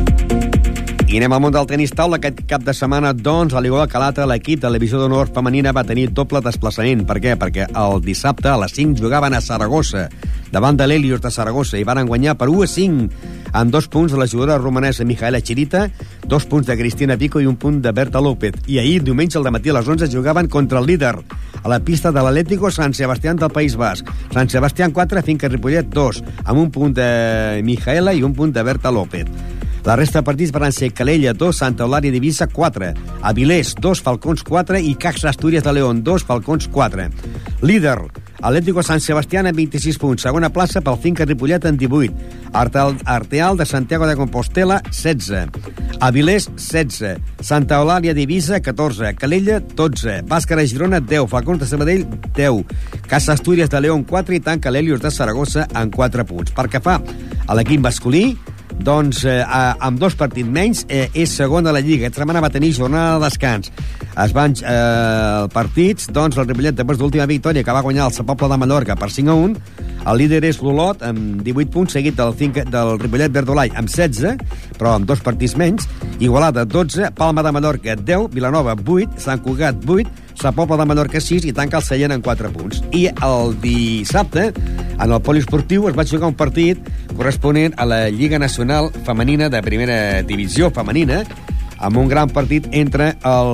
I anem al món del tenis taula. Aquest cap de setmana, doncs, a l'Igual Calata, l'equip de la divisió d'honor femenina va tenir doble desplaçament. Per què? Perquè el dissabte a les 5 jugaven a Saragossa, davant de l'Helios de Saragossa, i van guanyar per 1-5, amb 2 punts de la jugadora romanesa Mijaela Chirita, 2 punts de Cristina Pico i 1 punt de Berta López. I ahir, diumenge, al dematí a les 11, jugaven contra el líder, a la pista de l'Atlético San Sebastián del País Basc. Sant Sebastián 4, Finca Ripollet 2, amb 1 punt de Mijaela i 1 punt de Berta López. La resta de partits van ser Calella 2, Santa Eulàlia d'Eivissa 4, Avilés 2, Falcons 4 i Caxa Astúries de León 2, Falcons 4. Líder, Atlético San Sebastián amb 26 punts. Segona plaça pel Finca Ripollet amb 18. Arteal de Santiago de Compostela 16. Avilés 16. Santa Eulàlia d'Eivissa 14. Calella 12. Bàscara Girona 10. Falcons de Sabadell 10. Casa Astúries de León 4 i tanca l'Helios de Saragossa amb 4 punts. Per que fa a l'equip masculí, doncs amb 2 partits menys és segon de la Lliga. Aquesta setmana va tenir jornada de descans. Es van partits, doncs el Ripollet, després d'última victòria que va guanyar el Sant Poble de Mallorca per 5-1, el líder és l'Olot amb 18 punts, seguit del Ripollet Verdolai amb 16, però amb 2 partits menys. Igualada 12, Palma de Mallorca 10, Vilanova 8, Sant Cugat 8, Sant Poble de Mallorca 6 i tanca el Sallent amb 4 punts. I el dissabte, en el poliesportiu, es va jugar un partit corresponent a la Lliga Nacional Femenina de Primera Divisió Femenina, amb un gran partit entre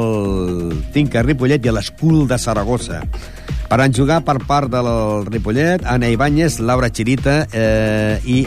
el Finca Ripollet i l'Escul de Saragossa. Van jugar per part del Ripollet Ana Ibáñez, Laura Chirita i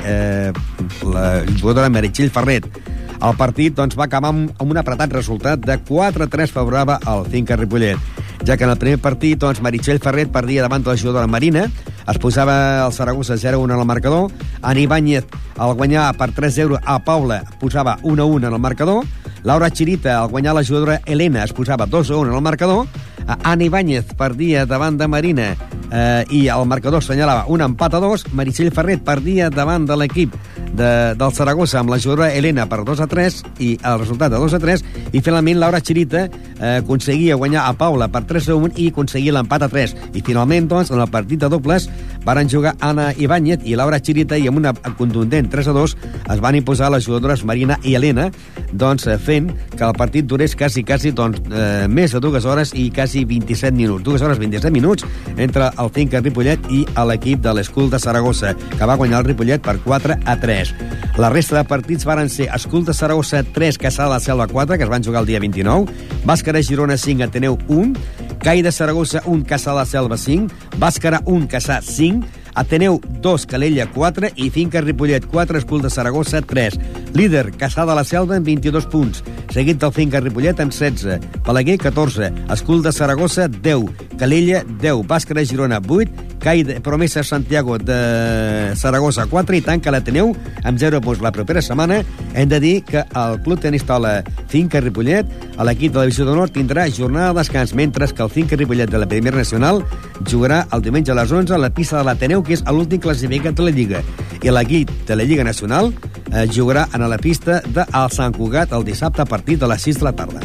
la jugadora Meritxell Ferret. El partit doncs, va acabar amb un apretat resultat de 4-3 favorable al Finca Ripollet, ja que en el primer partit doncs, Meritxell Ferret perdia davant de la jugadora Marina, es posava el Saragossa 0-1 en el marcador, Ana Ibáñez al guanyar per 3-0 a Paula posava 1-1 en el marcador, Laura Chirita al guanyar la jugadora Helena es posava 2-1 en el marcador, Ana Ibáñez perdia davant de Marina i el marcador assenyalava un empat a 2, Meritxell Ferret perdia davant de l'equip del Saragossa amb la jugadora Helena per 2-3 i el resultat de 2-3, i finalment Laura Chirita aconseguia guanyar a Paula per 3-1 i aconseguia l'empat a 3, i finalment doncs en el partit de dobles varen jugar Ana Ibáñez i Laura Chirita i amb una contundent 3-2 es van imposar les jugadores Marina i Helena, doncs fent que el partit durés quasi doncs, més de 2 hores i quasi 27 minuts, 2 hores 27 minuts entre el Finca Ripollet i l'equip de l'Escul de Saragossa, que va guanyar el Ripollet per 4-3. La resta de partits varen ser Escul de Saragossa 3, Caçà de la Selva 4, que es van jugar el dia 29, Bàscara Girona 5, Ateneu 1, CAI de Saragossa 1, Caçà de la Selva 5, Bàscara 1, Caçà 5, Ateneu 2, Calella 4 i Finca Ripollet 4, Escul de Saragossa 3. Líder, Caçà de la Selva amb 22 punts, seguit del Finca Ripollet amb 16, Balaguer 14, Escul de Saragossa 10, Calella 10, Bàscara Girona 8, CAI de Promesa Santiago de Saragossa 4 i tanca l'Ateneu amb 0 punts. La propera setmana hem de dir que el Club Tenis Taula Finca Ripollet, a l'equip de la Divisió d'Honor, tindrà jornada de descans, mentre que el Finca Ripollet de la Primera Nacional jugarà el diumenge a les 11 a la pista de l'Ateneu, que és l'últim classificat de la Lliga. I l'equip de la Lliga Nacional jugarà a la pista del Sant Cugat el dissabte a partir de les 6 de la tarda.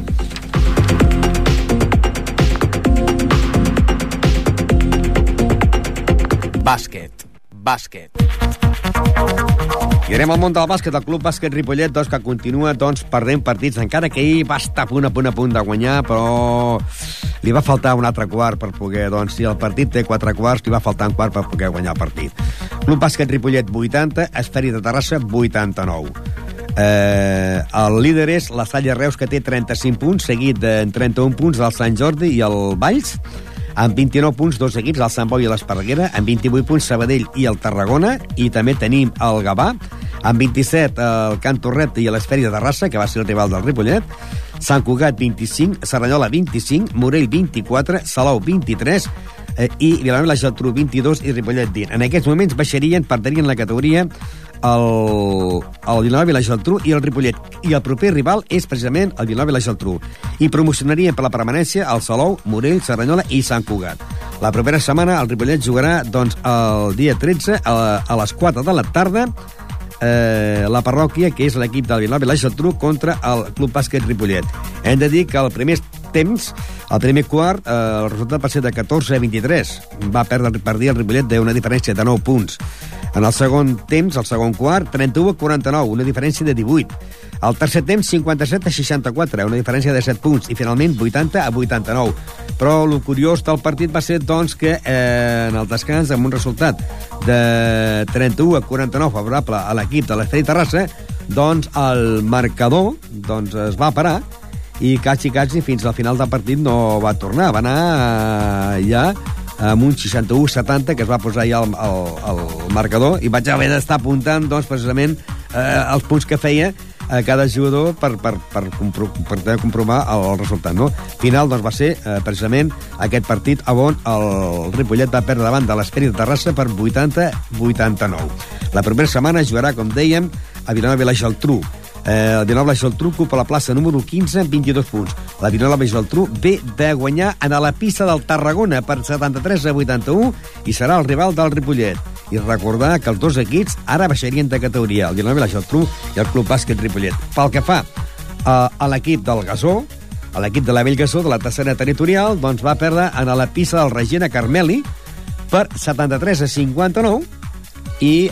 Bàsquet. I anem al món del bàsquet, el Club Bàsquet Ripollet, que continua perdent partits, encara que ahir va estar a punt de guanyar, però li va faltar un altre quart per poder, si el partit té 4 quarts, li va faltar un quart per poder guanyar el partit. Club Bàsquet Ripollet 80, Esferi de Terrassa 89. El líder és la Salle Reus, que té 35 punts, seguit de 31 punts del Sant Jordi i el Valls, amb 29 punts, dos equips, el Sant Boi i l'Esparreguera, amb 28 punts Sabadell i el Tarragona, i també tenim el Gavà, amb 27 el Can Torret i l'Esferi de Terrassa, que va ser el rival del Ripollet, Sant Cugat 25, Cerdanyola 25, Morell 24, Salou 23, i Vilanova i la Geltrú 22 i Ripollet 20. En aquests moments perdrien la categoria el Vilanova i la Geltrú i el Ripollet, i el proper rival és precisament el Vilanova i la Geltrú, i promocionarien per la permanència el Salou, Morell, Cerdanyola i Sant Cugat. La propera setmana el Ripollet jugarà el dia 13 a les 4 de la tarda la parròquia, que és l'equip del Vilanova i la Geltrú, contra el Club Bàsquet Ripollet. Hem de dir que el primer temps, el primer quart, el resultat va ser de 14-23. Va perdir el Ripollet d'una diferència de 9 punts. En el segon temps, el segon quart, 31-49, una diferència de 18. El tercer temps, 57-64, una diferència de 7 punts. I finalment, 80-89. Però el curiós del partit va ser, que en el descans, amb un resultat de 31-49 favorable a l'equip de l'Esferi Terrassa, el marcador es va parar i catxi fins al final del partit no va tornar. Va anar ja amb un 61-70 que es va posar ja el marcador, i vaig haver d'estar apuntant precisament els punts que feia a cada jugador per comprovar el resultat. Final va ser precisament aquest partit on el Ripollet va perdre davant de l'Esferi de Terrassa per 80-89. La propera setmana jugarà, com dèiem, a Vilanova i la Geltrú. El Vilanova i la Geltrú ocupa la plaça número 15 amb 22 punts. La Vilanova i la Geltrú ve de guanyar a la pista del Tarragona per 73-81 i serà el rival del Ripollet. I recordar que els dos equips ara baixarien de categoria, el Vilanova i la Geltrú i el Club Bàsquet Ripollet. Pel que fa a l'equip del Gasó, a l'equip de la Vell Gasó, de la tercera territorial, va perdre a la pista del Regina Carmeli per 73-59, i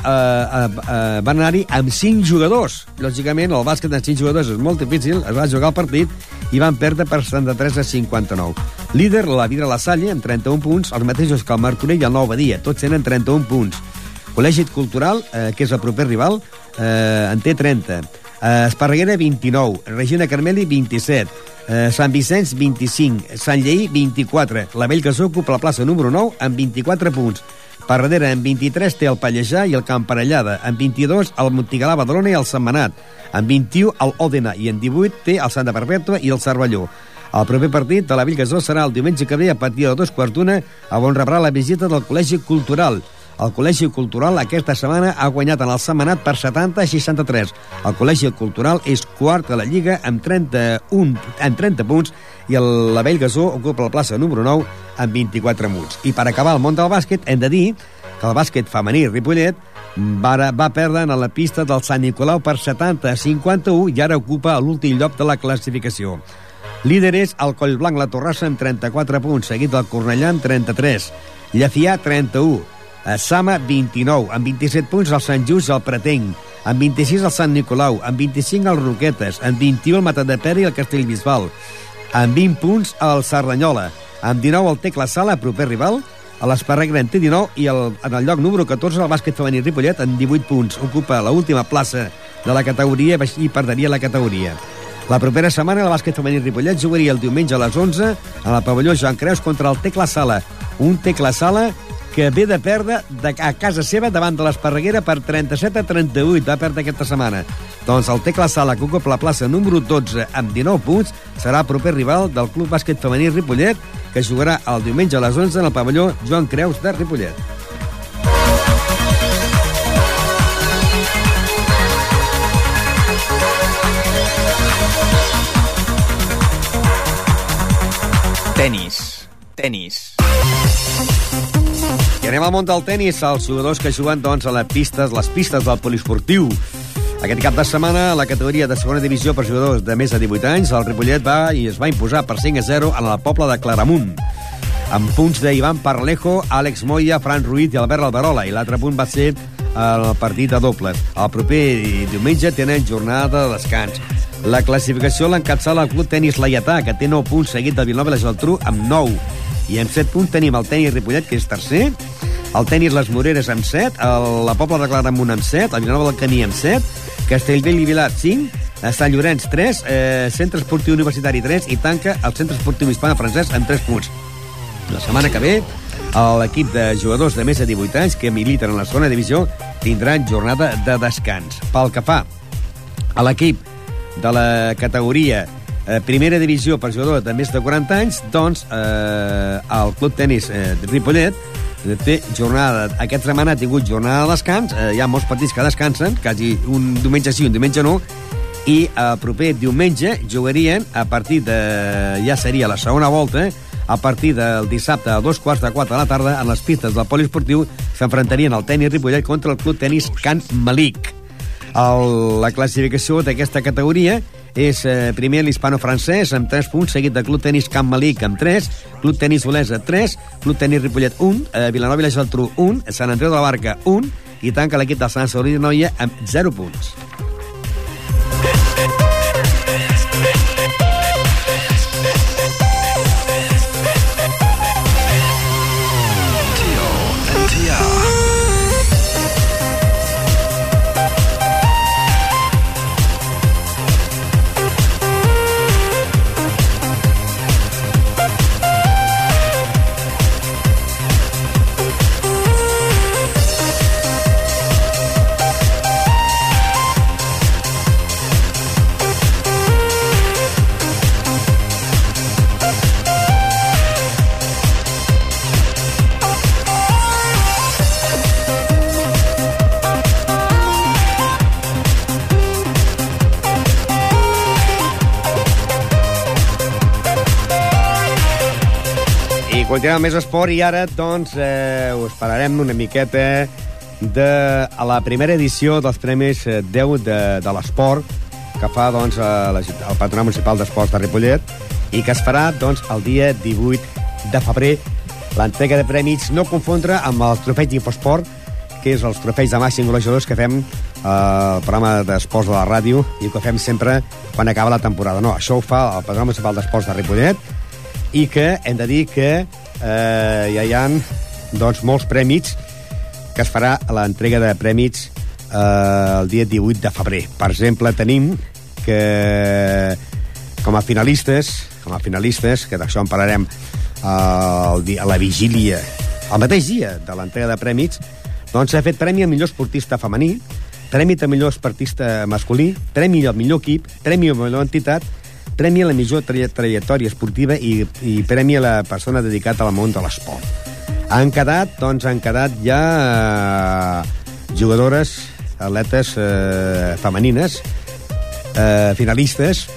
van anar-hi amb 5 jugadors. Lògicament, el bàsquet amb 5 jugadors és molt difícil, es va jugar el partit i van perdre per 73-59. Líder, la Vidra La Salle, amb 31 punts, els mateixos que el Martorell i el Nou Badia, tots tenen 31 punts. Col·legi Cultural, que és el proper rival, en té 30. Esparreguera, 29. Regina Carmeli, 27. Sant Vicenç, 25. Sant Lleí, 24. La Vell Gasó ocupa la plaça número 9 amb 24 punts. Per darrere, en 23, té el Pallejà i el Camparellada. En 22, el Montigalà, Badalona i el Sentmenat. En 21, el Òdena. I en 18, té el Santa Perpètua i el Cervelló. El proper partit de la Vell Gasó serà el diumenge que ve a partir de 2:15, on rebrà la visita del Col·legi Cultural. El Col·legi Cultural aquesta setmana ha guanyat en el Sentmenat per 70-63. El Col·legi Cultural és quart de la Lliga amb 30 punts i la Vell Gasó ocupa la plaça número 9 amb 24 punts. I per acabar el món del bàsquet, hem de dir que el bàsquet femení Ripollet va perdre en la pista del Sant Nicolau per 70-51 i ara ocupa l'últim lloc de la classificació. Líder és el Collblanc La Torrassa amb 34 punts, seguit del Cornellà amb 33, Llefià 31, Sama 29, amb 27 punts el Sant Just i el Pretenc, amb 26 el Sant Nicolau, amb 25 el Roquetes, amb 21 el Matadepera i el Castellbisbal, amb 20 punts el Cerdanyola, amb 19 el Tecla Sala, proper rival, a l'Esparreguera en té 19 i en el lloc número 14 el bàsquet femení Ripollet amb 18 punts. Ocupa l'última plaça de la categoria i perdria la categoria. La propera setmana el bàsquet femení Ripollet jugaria el diumenge a les 11 a la pavelló Joan Creus contra el Tecla Sala. Un Tecla Sala que ve de perdre a casa seva davant de l'Esparreguera per 37-38. Va perdre aquesta setmana. Doncs el Tecla Sala, que ocupa la plaça número 12 amb 19 punts, serà el proper rival del Club Bàsquet Femení Ripollet, que jugarà el diumenge a les 11 en el pavelló Joan Creus de Ripollet. Tenis. I anem al món del tenis, els jugadors que juguen doncs, a les pistes del poliesportiu. Aquest cap de setmana, a la categoria de segona divisió per jugadors de més de 18 anys, el Ripollet es va imposar per 5-0 en el poble de Claramunt, amb punts d'Ivan Parlejo, Àlex Moya, Fran Ruiz i Albert Alberola, i l'altre punt va ser el partit de dobles. El proper diumenge tenen jornada de descans. La classificació l'encapçala el Club Tenis Laietà, que té 9 punts, seguit del Vilanova i la Geltrú amb 9. I amb 7 punts tenim el Tenis Ripollet, que és tercer, el Tenis Les Moreres amb 7, la Pobla de Claramunt amb 7, el Vilanova del Camí amb 7, Castellbell i Vilar 5, Sant Llorenç 3, Centre Esportiu Universitari 3 i tanca el Centre Esportiu Hispano-Francès amb 3 punts. La setmana que ve, l'equip de jugadors de més de 18 anys que militen en la segona divisió tindran jornada de descans. Pel que fa a l'equip de la categoria primera divisió per jugador de més de 40 anys, doncs el Club Tenis de Ripollet té jornada, aquesta setmana ha tingut jornada de descans, hi ha molts partits que descansen, quasi un diumenge sí, un diumenge no, i el proper diumenge jugarien a partir de, ja seria la segona volta, a partir del dissabte a 3:15 de la tarda en les pistes del poliesportiu s'enfrontarien el Tenis Ripollet contra el Club Tenis Can Malik. La classificació d'aquesta categoria és primer l'hispano-francès amb 3 punts, seguit del Club Tenis Can Malik amb 3, Club Tenis Olesa 3, Club Tenis Ripollet 1, Vilanova i la Geltrú 1, Sant Andreu de la Barca 1 i tanca l'equip del Sant Sadurní d'Anoia amb 0 punts. Continuem amb més esport i ara, doncs, us parlarem una miqueta de la primera edició dels Premis 10 de l'Esport que fa, doncs, el Patronat Municipal d'Esports de Ripollet i que es farà, doncs, el dia 18 de febrer. L'entrega de premis no confondre amb els trofeis d'Infosport, que és els trofeis de màxim golejadors que fem al programa d'esports de la ràdio i que fem sempre quan acaba la temporada. No, això ho fa el Patronat Municipal d'Esports de Ripollet i que hem de dir que ja hi ha doncs, molts prèmits que es farà a l'entrega de prèmits el dia 18 de febrer. Per exemple, tenim que com a finalistes, que d'això en parlarem a la vigília, el mateix dia de l'entrega de prèmits, doncs s'ha fet premi al millor esportista femení, premi al millor esportista masculí, premi al millor equip, premi a la millor entitat, premi a la millor trajectòria esportiva i premi a la persona dedicat al món de l'esport. Han quedat ja jugadores, atletes femenines, finalistes,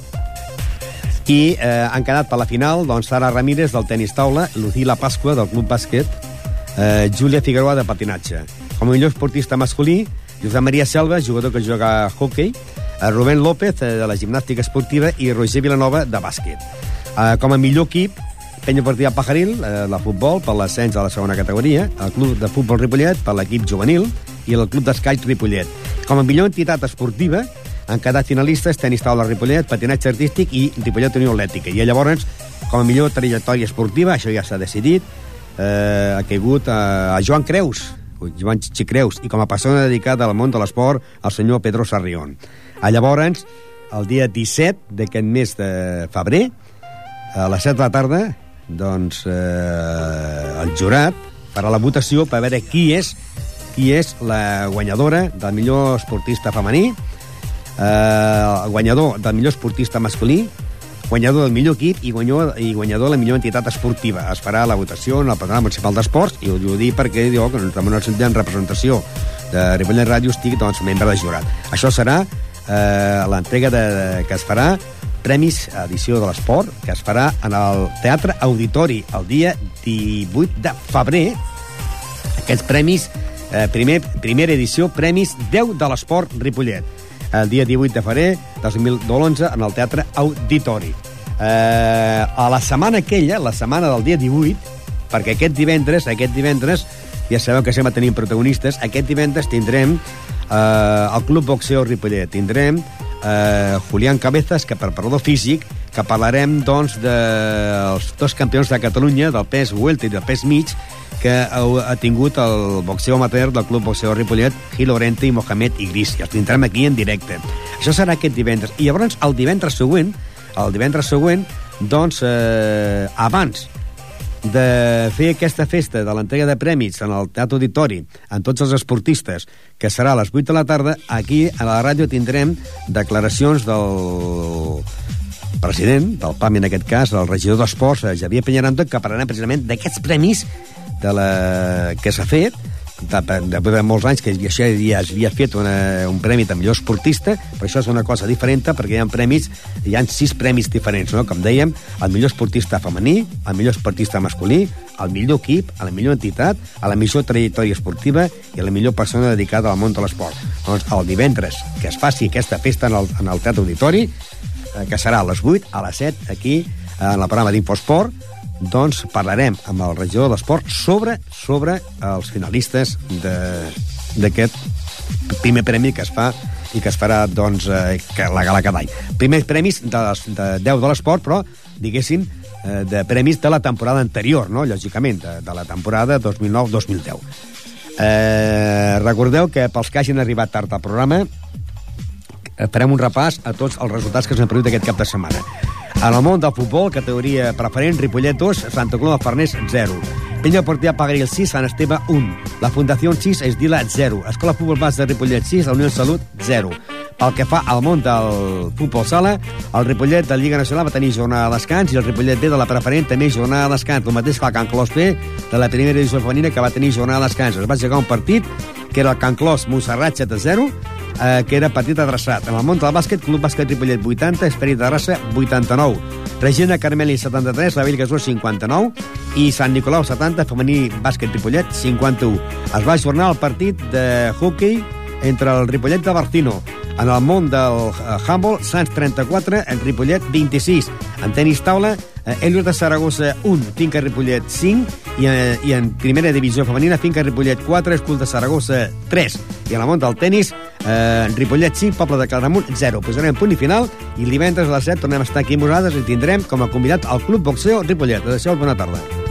i han quedat per la final doncs, Sara Ramírez del tenis taula, Lucila Pasqua del Club Bàsquet, Júlia Figueroa de patinatge. Com a millor esportista masculí, Josep Maria Selva, jugador que juga a hoquei, Rubén López, de la gimnàstica esportiva, i Roger Vilanova, de bàsquet. Com a millor equip, Penya Esportiva Pajaril, la futbol, per l'ascens a la segona categoria, el Club de Futbol Ripollet, per l'equip juvenil, i el Club d'Escaig Ripollet. Com a millor entitat esportiva, han quedat finalistes Tenis Taula Ripollet, Patinatge Artístic i Ripollet Unió Atlètica. I llavors, com a millor trajectòria esportiva, això ja s'ha decidit, ha caigut a Joan Creus, Joan Xicreus, i com a persona dedicada al món de l'esport, el senyor Pedro Sarrión. Llavors, el dia 17 d'aquest mes de febrer, a les 7 de la tarda, doncs, el jurat farà la votació per veure qui és la guanyadora del millor esportista femení, el guanyador del millor esportista masculí, guanyador del millor equip i guanyador de la millor entitat esportiva. Es farà la votació en el Patronat Municipal d'Esports, i ho dic perquè diu que en una sentit en representació de Ripollet Ràdio estic membre de jurat. Això serà l'entrega que es farà Premis Edició de l'Esport, que es farà en el Teatre Auditori el dia 18 de febrer. Aquests premis, primera edició, Premis 10 de l'Esport Ripollet, el dia 18 de febrer de 2011 en el Teatre Auditori. A la setmana aquella, la setmana del dia 18, perquè aquest divendres, ja sabeu que sempre tenim protagonistes, aquest divendres tindrem al Club Boxeo Ripollet, tindrem Julián Cabezas, que preparador físic, que parlarem doncs dels dos campions de Catalunya, del pes welter i del pes mig, que ha tingut el boxeo amateur del Club Boxeo Ripollet, Gil Lorente i Mohamed Igrissi. Els tindrem aquí en directe. Això serà aquest divendres. I llavors el divendres següent, doncs, abans de fer aquesta festa de l'entrega de premis en el Teatre Auditori amb tots els esportistes, que serà a les 8 de la tarda, aquí a la ràdio tindrem declaracions del president del PAMI, en aquest cas, el regidor d'Esports, Javier Peñarando, que parlarem precisament d'aquests premis que s'ha fet, després de molts anys que això ja es havia fet un premi de millor esportista, però això és una cosa diferent perquè hi ha 6 premis diferents, no? Com dèiem, el millor esportista femení, el millor esportista masculí, el millor equip, a la millor entitat, a la millor trajectòria esportiva i a la millor persona dedicada al món de l'esport. Doncs el divendres que es faci aquesta festa en el Teatre Auditori, que serà a les 8, a les 7, aquí, en el programa d'Infosport, doncs parlarem amb el regidor d'Esport sobre els finalistes d'aquest primer premi que es fa i que es farà doncs la gala cada any. Primers premis de 10 de l'esport, però diguéssim de premis de la temporada anterior, no? Lògicament, de la temporada 2009-2010. Recordeu que pels que hagin arribat tard al programa farem un repàs a tots els resultats que s'han produït aquest cap de setmana. En el món del futbol, categoria preferent, Ripollet 2, Santa Coloma de Farners 0. Penya Deportiva Pagaril 6, Sant Esteve 1. La Fundació 6, Esdila 0. Escola Futbol Bas de Ripollet 6, la Unió de Salut 0. Pel que fa al món del futbol sala, el Ripollet de Lliga Nacional va tenir jornada de descans i el Ripollet B de la preferent també jornada de descans. El mateix que el Can Clos B de la primera edició femenina, que va tenir jornada de descans. Es va jugar un partit que era el Can Clos Montserrat 7-0, que era partit adreçat. En el món del bàsquet, Club Bàsquet Ripollet 80, Esperit de Rassa 89. Regina Carmeli 73, la Bellgasó 59 i Sant Nicolau 70, femení bàsquet Ripollet 51. Es va ajornar el partit de hockey entre el Ripollet de Barcino. En el món del handball, Sants 34, en Ripollet 26. En tenis taula, Helios de Saragossa 1, Finca Ripollet 5, i en primera divisió femenina, Finca Ripollet 4, Escull de Saragossa 3. I en el món del tenis, Ripollet 5, Poble de Claramunt 0. Posarem punt i final, i divendres a les 7 tornem a estar aquí amb vosaltres i tindrem com a convidat al Club Boxeo Ripollet. Adéu, bona tarda.